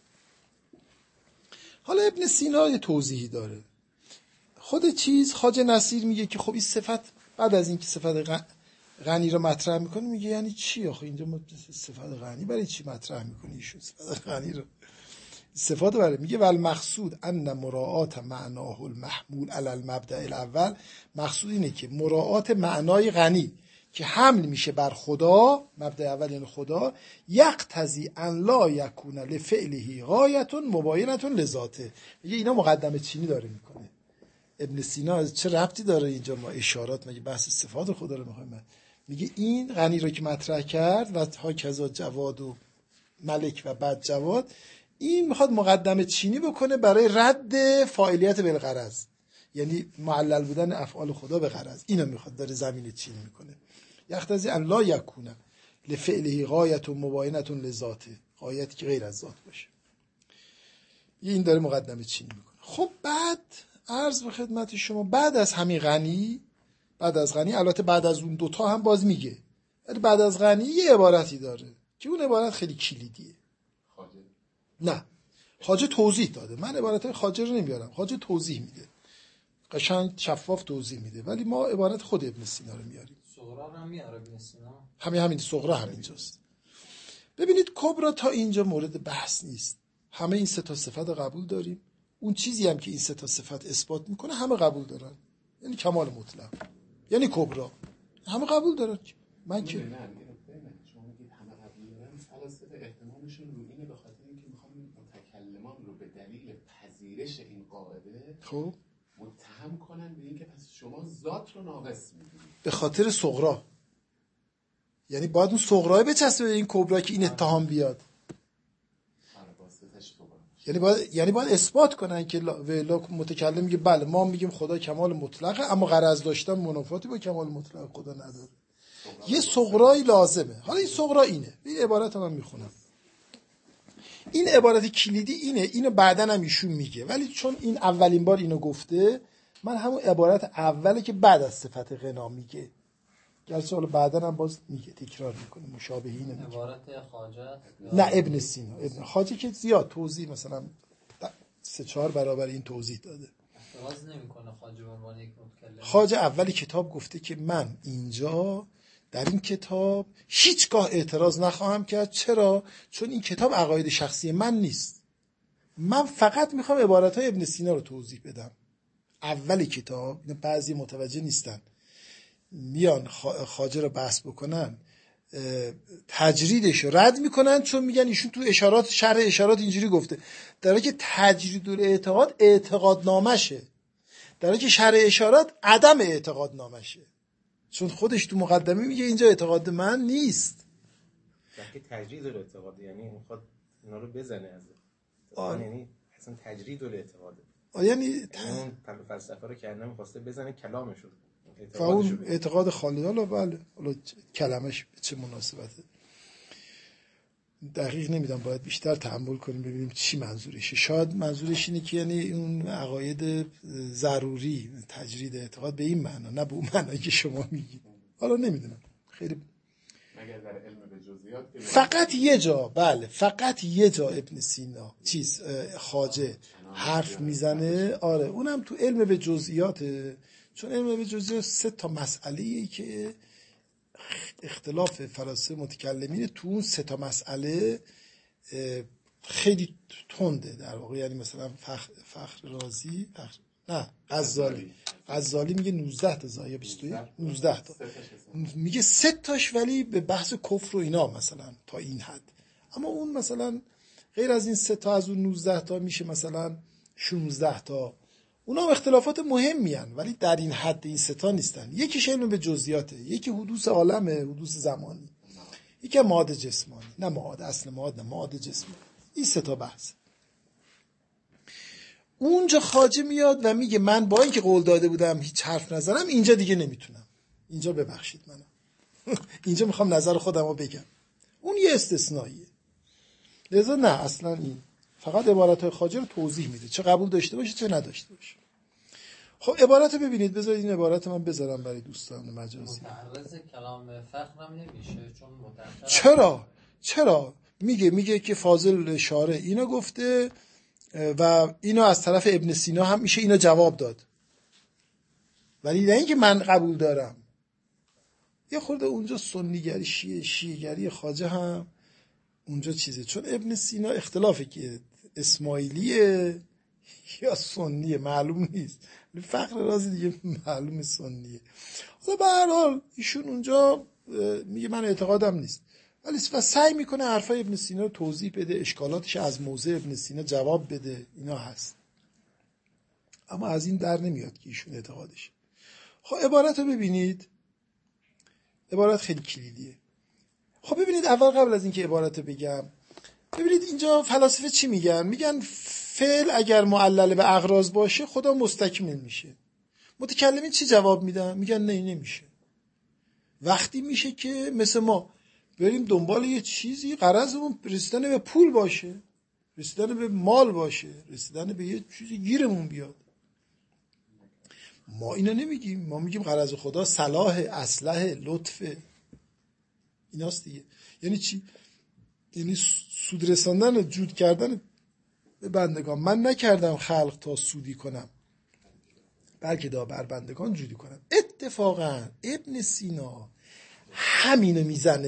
حالا ابن سینا یه توضیحی داره. خود خواجه نصیر میگه که خب این صفت، بعد از اینکه صفت غنی رو مطرح میکنه میگه یعنی چی آخه اینجا صفت غنی برای چی مطرح میکنه ایشون صفت غنی رو؟ صفات برای میگه والمقصود ان مراعات معناه المحمول علی المبدأ الاول، مقصود اینه که مراعات معنای غنی که حمل میشه بر خدا، مبدأ اول یعنی خدا، یقتضی ان لا یکون لفعله غایة مباینة لذاته. میگه اینا مقدمه چینی داره میکنه ابن سینا. چه ربطی داره اینجا ما اشارات، مگه بحث صفات خدا رو میخوایم؟ میگه این غنی رو که مطرح کرد و ها کذا جواد و ملک و بعد جواد، این میخواد مقدمه چینی بکنه برای رد فاعلیت بالغرض، یعنی معلل بودن افعال خدا به غرض. اینو میخواد داره زمین چینی میکنه. یقتضی ان لا یکون لفعله غایة مباینة لذاته، غایتی که غیر از ذات باشه. این داره مقدمه چینی میکنه. خب بعد عرض به خدمت شما، بعد از همین غنی، بعد از غنی، البته بعد از اون دوتا هم باز میگه، ولی بعد از غنی یه عبارتی داره که اون عبارت خیلی کلیدیه. نه خواجه توضیح داده، من عبارت خواجه رو نمیارم، خواجه توضیح میده، قشنگ شفاف توضیح میده، ولی ما عبارت خود ابن سینا رو میاریم. صغرا رو هم میاره ابن سینا، همین صغرا همینجاست. ببینید کبرا تا اینجا مورد بحث نیست، همه این سه تا صفت قبول داریم، اون چیزی هم که این سه تا صفت اثبات میکنه همه قبول دارن، یعنی کمال مطلق، یعنی کبرا همه قبول دارن. من که شما میگید همه قبول دارن، فلاسفه احتمالشون رو اینه به خاطر اینکه میخوان متکلمان رو به دلیل پذیرش این قاعده خب متهم کنن به اینکه پس شما ذات رو ناقص میدونید به خاطر صغرا، یعنی باید اون صغرا بچسبه به این کبرا که این اتهام بیاد. یعنی باید اثبات کنن که متکلم میگه بله ما میگیم خدا کمال مطلقه، اما غرض داشتن منافاتی با کمال مطلق خدا نداره، یه صغرایی لازمه. حالا این صغرا اینه، این عبارت من میخونم، این عبارت کلیدی اینو بعدن هم ایشون میگه، ولی چون این اولین بار اینو گفته، من همون عبارت اوله که بعد از صفت غنا میگه، گرچه حالا بعدن هم باز میگه، تکرار میکنه، مشابهی نمیگه. عبارت خواجه نه ابن سینا، ابن خواجه که زیاد توضیح مثلا 3-4 برابر این توضیح داده. اعتراض نمیکنه خواجه به عنوان یک متکلم. خواجه اولی کتاب گفته که من اینجا در این کتاب هیچگاه اعتراض نخواهم کرد. چرا؟ چون این کتاب عقاید شخصی من نیست، من فقط میخوام عبارتهای ابن سینا رو توضیح بدم. اولی کتاب، اینو بعضی متوجه نیستن، میان خواجه رو بحث بکنن، تجریدش رد میکنن، چون میگن ایشون تو اشارات، شرح اشارات اینجوری گفته، در حالی که تجرید الاعتقاد اعتقادنامشه، در حالی که شرح اشارات عدم اعتقادنامشه، چون خودش تو مقدمه میگه اینجا اعتقاد من نیست. که تجرید الاعتقاد یعنی میخواد اینا رو بزنه از یعنی اصلا تجرید الاعتقاده، یعنی اون فلسفه رو که میخواسته بزنه کلامشو، اون اعتقاد خالد. حالا بله، حالا کلمش چه مناسبته دقیق نمیدونم، باید بیشتر تأمل کنیم ببینیم چی منظورشه. شاید منظورش اینه که یعنی اون عقاید ضروری، تجرید اعتقاد به این معنا، نه به اون معنایی که شما میگید. حالا نمیدونم خیلی، مگر در علم به جزئیات فقط یه جا، بله فقط یه جا ابن سینا خواجه حرف میزنه، آره اونم تو علم به جزئیاته، چون علم به جزئیات 3 تا مسئله‌ای که اختلاف فلاسفه متکلمین تو اون 3 تا مسئله خیلی تنده در واقع. یعنی مثلا فخر رازی، غزالی میگه 19 تا زایا 19 تا میگه 3 تاش ولی به بحث کفر و اینا مثلا تا این حد، اما اون مثلا غیر از این 3 تا از اون 19 تا میشه مثلا 16 تا. اونا هم اختلافات مهمی هن، ولی در این حد این 3 تا نیستن. یکیش علم به جزئیاته، یکی حدوث عالمه، حدوث زمانی، یکی مواد جسمانی، نه مواد اصل مواد، نه مواد جسمانی. این 3 تا بحث. اونجا خواجه میاد و میگه من با اینکه قول داده بودم هیچ حرف نزنم، اینجا دیگه نمیتونم، اینجا ببخشید منو اینجا میخوام نظر خودم رو بگم. اون یه استثنائیه، لذا نه اصلا این فقط عبارتهای خواجه رو توضیح میده، چه قبول داشته باشه چه نداشته باشه. خب عبارت رو ببینید، بذارید این عبارت من بذارم برای دوستان مجازی. متعرض کلام فخرم نمیشه چون متأخر. چرا میگه که فاضل شارع اینو گفته و اینو از طرف ابن سینا هم میشه اینو جواب داد، ولی نه اینکه من قبول دارم. یه خورده اونجا سنیگری شیعه‌گری خواجه هم اونجا چیزه، چون ابن سینا اختلافه که اسماعیلیه یا سنیه معلوم نیست، فخر رازی دیگه معلوم سنیه. حالا به هر حال ایشون اونجا میگه من اعتقادم نیست، ولی سعی میکنه حرفای ابن سینا رو توضیح بده، اشکالاتش از موضع ابن سینا جواب بده، اینا هست. اما از این در نمیاد که ایشون اعتقادش. خب عبارت رو ببینید، عبارت خیلی کلیدیه. خب ببینید اول قبل از اینکه عبارت رو بگم، ببینید اینجا فلاسفه چی میگن؟ میگن فعل اگر معلل به اغراض باشه خدا مستکمل میشه. متکلمین چی جواب میدن؟ میگن نه نمیشه. وقتی میشه که مثل ما بریم دنبال یه چیزی، غرضمون رسیدن به پول باشه، رسیدن به مال باشه، رسیدن به یه چیزی گیرمون بیاد. ما اینا نمیگیم، ما میگیم غرض خدا صلاح، اصلح، لطف، ایناست دیگه. یعنی چی؟ یعنی سود رساندن و جود کردن به بندگان. من نکردم خلق تا سودی کنم، بلکه دا بر بندگان جودی کنم. اتفاقا ابن سینا همینو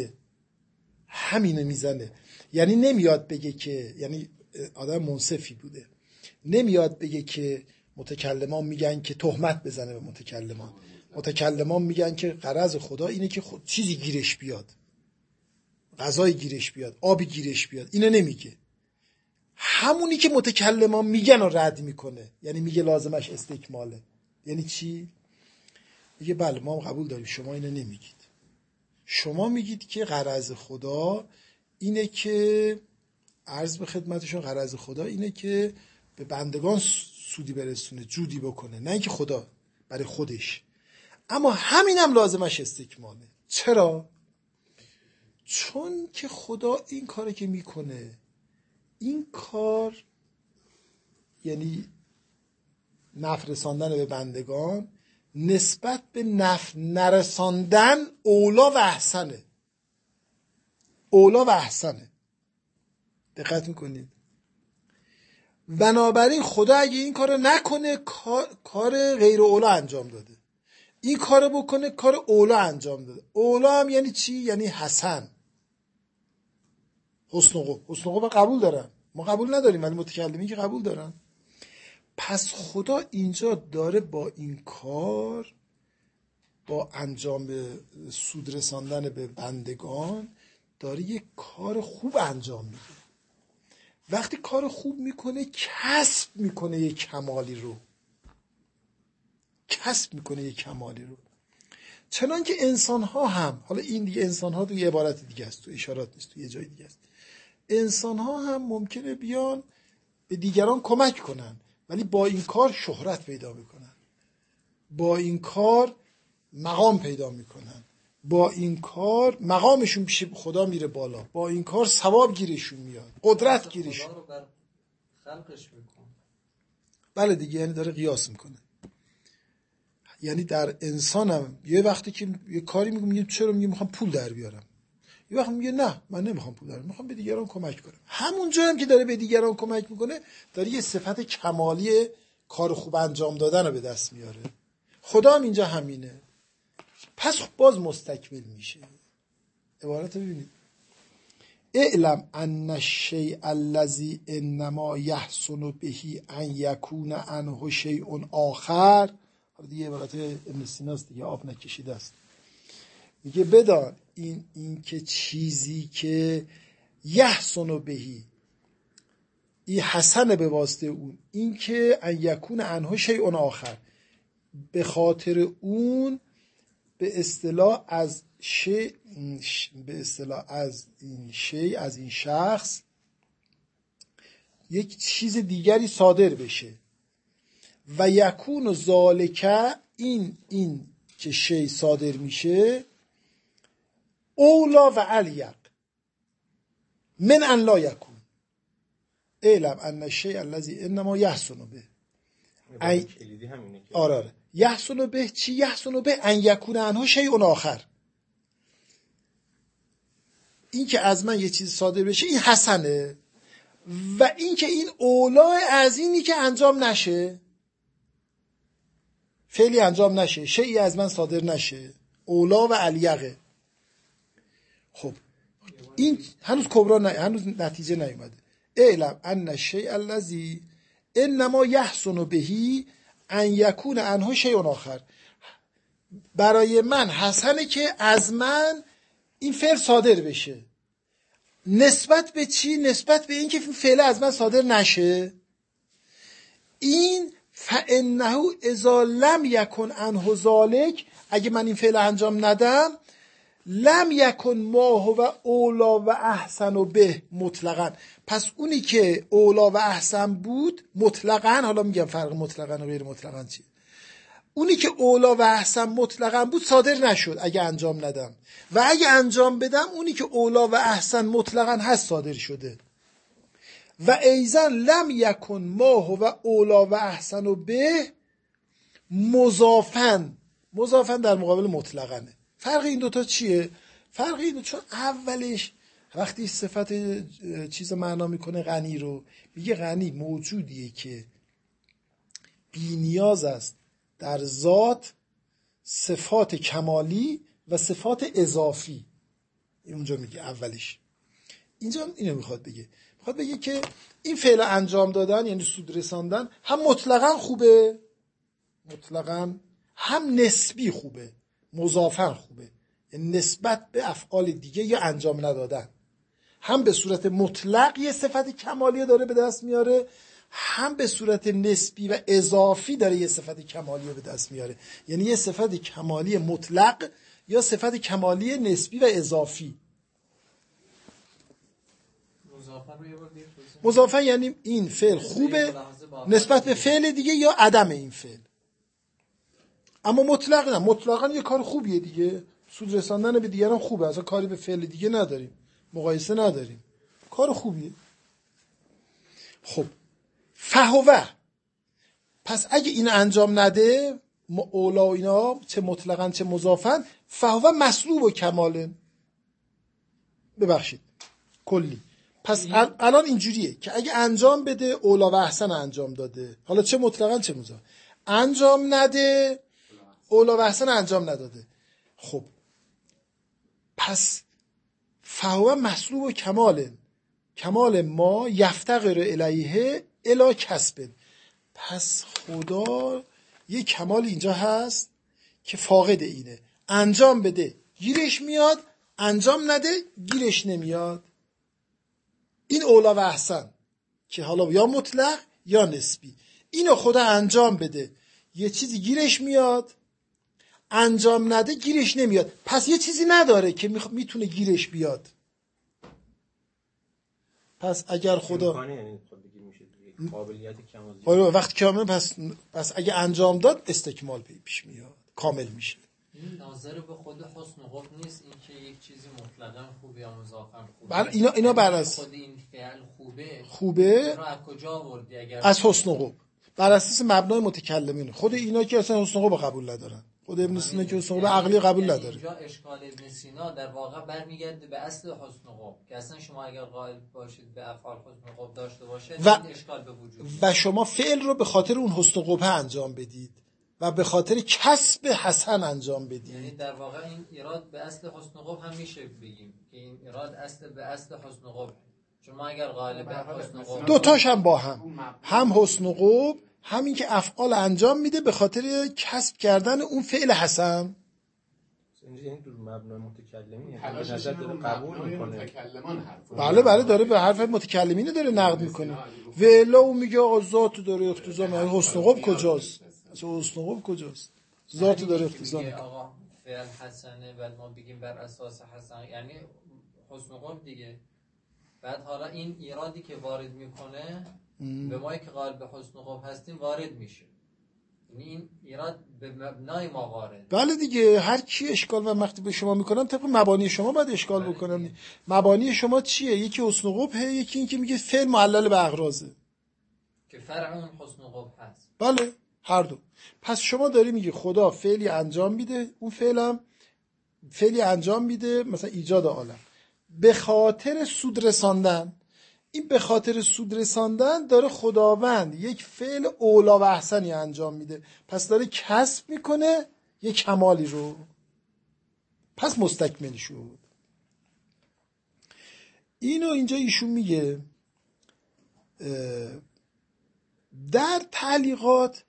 میزنه. یعنی نمیاد بگه که، یعنی آدم منصفی بوده، نمیاد بگه که متکلمان میگن که تهمت بزنه به متکلمان میگن که غرض خدا اینه که چیزی گیرش بیاد، غذای گیرش بیاد، آبی گیرش بیاد. اینو نمیگه. همونی که متکلمان میگن رو رد میکنه، یعنی میگه لازمش استکماله. یعنی چی؟ میگه بله ما هم قبول داریم، شما اینو نمیگید. شما میگید که غرض خدا اینه که، عرض به خدمتشون، غرض خدا اینه که به بندگان سودی برسونه، جودی بکنه، نه اینکه خدا برای خودش. اما همینم لازمش استکماله. چرا؟ چون که خدا این کاری که میکنه، این کار یعنی نفع رساندن به بندگان، نسبت به نفع نرساندن اولا و احسنه. دقت میکنید؟ بنابراین خدا اگه این کارو نکنه کار غیر اولا انجام داده، این کارو بکنه کار اولا انجام داده. اولا هم یعنی چی؟ یعنی حسن، حسن و قبول دارن، ما قبول نداریم ولی متکلمین که قبول دارن. پس خدا اینجا داره با این کار، با انجام سود رساندن به بندگان، داره یک کار خوب انجام میده. وقتی کار خوب میکنه کسب میکنه یک کمالی رو. چنانکه انسان ها هم، حالا این دیگه انسان ها توی عبارت دیگه است، تو اشارات نیست، توی یه جای دیگه است. انسان ها هم ممکنه بیان به دیگران کمک کنن ولی با این کار شهرت پیدا میکنن، با این کار مقام پیدا میکنن، با این کار مقامشون پیش خدا میره بالا، با این کار ثواب گیرشون میاد، قدرت گیرشون. خدا رو بر خلقش میکنه. بله دیگه، یعنی داره قیاس میکنه. یعنی در انسانم یه وقتی که یه کاری میگم چرا میگه میخوام پول در بیارم، یه وقت میگه نه من نمیخوام پول در بیارم، میخوام به دیگران کمک کنم. همون جایی هم که داره به دیگران کمک میکنه داره یه صفت کمالی کار خوب انجام دادن رو به دست میاره. خدا هم اینجا همینه. پس باز مستکمل میشه. عبارت ببینید: اعلم ان الشیء الذی انما یحسن به ان یکون عنه شیء آخر. دیگه عبارت ابن سیناست دیگه، آب نکشیده است. میگه بدان این که چیزی که یحسن بهی، این حسن به واسطه اون، این که ان یکون عنه شیء آخر، به خاطر اون به اصطلاح از این شخص یک چیز دیگری صادر بشه. و یکون ذالکه، این که شی صادر میشه، اولا و الیق من ان لا یکون. اعلم ان الشیء الذی انما یحسن به. کلیدی همینه که آره یحسن به چی؟ یحسن به ان یکون عنه شیء آخر. این که از من یه چیز صادر بشه این حسنه، و این که این اولا از اینی که انجام نشه، فعلی انجام نشه، شیئی از من صادر نشه، اولا و الیقه. خب این هنوز کبرا هنوز نتیجه نیومده. اعلم ان الشیء الذی انما یحسن بهی ان یکون عنه شیء آخر. برای من حسنه که از من این فعل صادر بشه. نسبت به چی؟ نسبت به این که فعل از من صادر نشه. این فانه اذا لم یکن عنه ذلک، اگه من این فعل انجام ندم، لم یکن ما هو اولا و احسن به مطلقاً، پس اونی که اولا و احسن بود مطلقاً، حالا میگم فرق مطلقاً و غیر مطلقاً چیه، اونی که اولا و احسن مطلقاً بود صادر نشد اگه انجام ندم، و اگه انجام بدم اونی که اولا و احسن مطلقاً هست صادر شده. و ایضا لم یکن ما هو اولا و احسن به مضافن در مقابل مطلقاًه. فرق این دوتا چیه؟ فرق این چون اولش وقتی صفت چیز معنا میکنه غنی رو، میگه غنی موجودیه که بی نیاز است در ذات، صفات کمالی و صفات اضافی. اونجا میگه اولش. اینجا اینو میخواد بگه که این فعل انجام دادن یعنی سود رساندن هم مطلقاً خوبه، مطلقاً، هم نسبی خوبه، مضافاً خوبه، یعنی نسبت به افعال دیگه یا انجام ندادن. هم به صورت مطلق یه صفت کمالی داره به دست میاره، هم به صورت نسبی و اضافی داره یه صفت کمالی به دست میاره. یعنی یه صفت کمالی مطلق یا صفت کمالی نسبی و اضافی. مضافن یعنی این فعل خوبه نسبت به فعل دیگه یا عدم این فعل. اما مطلق نه، مطلقا یه کار خوبیه دیگه، سود رساندن به دیگران خوبه، اصلا کاری به فعل دیگه نداریم، مقایسه نداریم، کار خوبیه. خب فهوه، پس اگه این انجام نده اولا و اینا چه مطلقا چه مضافن، فهوه مسلوب و کماله. ببخشید کلی. پس الان اینجوریه که اگه انجام بده اولا و احسن انجام داده، حالا چه مطلقا چه مضافن، انجام نده اولا و احسن انجام نداده. خب پس فهو مسلوب و کمال ما یفتقر الیه الی کسب. پس خدا یه کمال اینجا هست که فاقد اینه، انجام بده گیرش میاد، انجام نده گیرش نمیاد. این اولا و احسن که حالا یا مطلق یا نسبی، اینو خدا انجام بده یه چیزی گیرش میاد، انجام نده گیرش نمیاد. پس یه چیزی نداره که میتونه گیرش بیاد. پس اگر خدا قابلیت کمال وقتی کامل، پس اگه انجام داد استکمال پیش میاد، کامل میشه. این ناظر به خود حسن و قبح نیست، این که یک چیزی مطلقاً خوبه یا مضافاً خوبه. اینا بر از خود این فعل خوبه رو از کجا آوردی؟ اگر از حسن و قبح بر اساس مبنای متکلمین. خود اینا که اصلا حسن و قبح قبول ندارن، خود ابن سینا که حسن و قبح عقلی قبول نداره. اینجا اشکال ابن سینا در واقع برمیگرده به اصل حسن و قبح، که اصلا شما اگر قائل باشید به افعال حسن و قبح داشته باشید این اشکال به وجود و شما فعل رو به خاطر اون حسن و قبح انجام بدید و به خاطر کسب حسن انجام بدید. یعنی در واقع این ایراد به اصل حسن و قبح هم میشه بگیم که این ایراد اصل به اصل حسن و قبح. شما اگر قائل به حسن و قبح، دوتاش هم با هم حسن و قبح، همین که افعال انجام میده به خاطر کسب کردن اون فعل حسن. این دور مبنای متکلمین نظر داره قبول میکنه. بله داره به حرف متکلمین داره نقد میکنه. ولو میگه آقا ذات داره اقتضا میکنه، حسن و قبح کجاست؟ اصلا حسن و قبح کجاست؟ ذات داره اقتضا میکنه. آقا فعل حسنه و ما بگیم بر اساس حسن یعنی حسن و قبح دیگه. بعد حالا این ایرادی که وارد میکنه به ما که قائل به حسن و قبح هستیم وارد میشه، یعنی این ایراد به مبنای ما وارد. بله دیگه، هر کی اشکال و مقتی به شما میکنن طبق مبانی شما باید اشکال بکنن. مبانی شما چیه؟ یکی حسن و قبحه، یکی این که میگه فعل معلل به اغراضه که فرع اون حسن و قبح هست. بله هر دو. پس شما داری میگی خدا فعلی انجام میده، اون فعلم فعلی انجام میده، مثلا ایجاد عالم به خاطر سود رساندن. این به خاطر سود رساندن داره خداوند یک فعل اولا و احسنی انجام میده، پس داره کسب میکنه یک کمالی رو، پس مستکمل شد. اینو اینجا ایشون میگه در تعلیقات.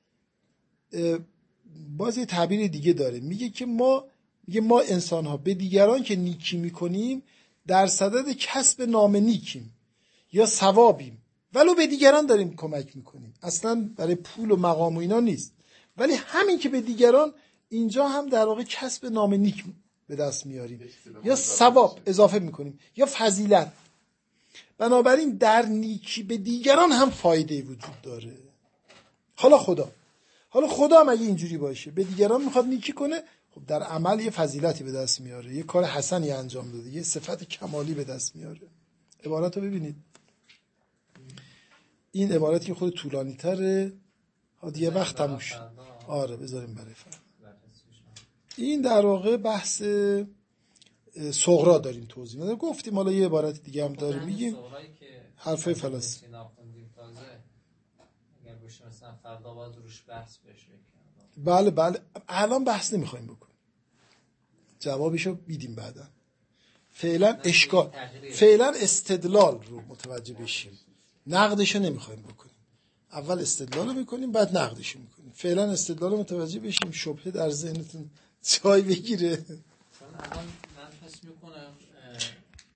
باز یه تعبیر دیگه داره، میگه که ما انسان ها به دیگران که نیکی میکنیم در صدد کسب نام نیکیم یا ثوابیم، ولو به دیگران داریم کمک میکنیم، اصلا برای پول و مقام و اینا نیست، ولی همین که به دیگران، اینجا هم در واقع کسب نام نیک به دست میاریم یا ثواب اضافه میکنیم یا فضیلت. بنابراین در نیکی به دیگران هم فایده وجود داره. حالا خدا هم اگه اینجوری باشه به دیگران میخواد نیکی کنه، خب در عمل یه فضیلتی به دست میاره، یه کار حسنی انجام داده، یه صفت کمالی به دست میاره. عبارت رو ببینید، این عبارتی که خود طولانی تره، دیگه وقت تموم شد. آره بذاریم برای فردا. این در واقع بحث صغرا داریم توضیح میدیم. گفتیم حالا یه عبارت دیگه هم داریم میگیم حرفای فلسفه. اگر بشه مثلا فردا باید روش بحث بشه. بله الان بحث نمیخوایم بکنیم، جوابشو میدیم بعدا. فعلا استدلال رو متوجه بشیم، نقدشو نمیخوایم بکنیم. اول استدلال رو میکنیم بعد نقدشو میکنیم. فعلا استدلال رو متوجه بشیم، شبهه در ذهنتون جای بگیره. چون الان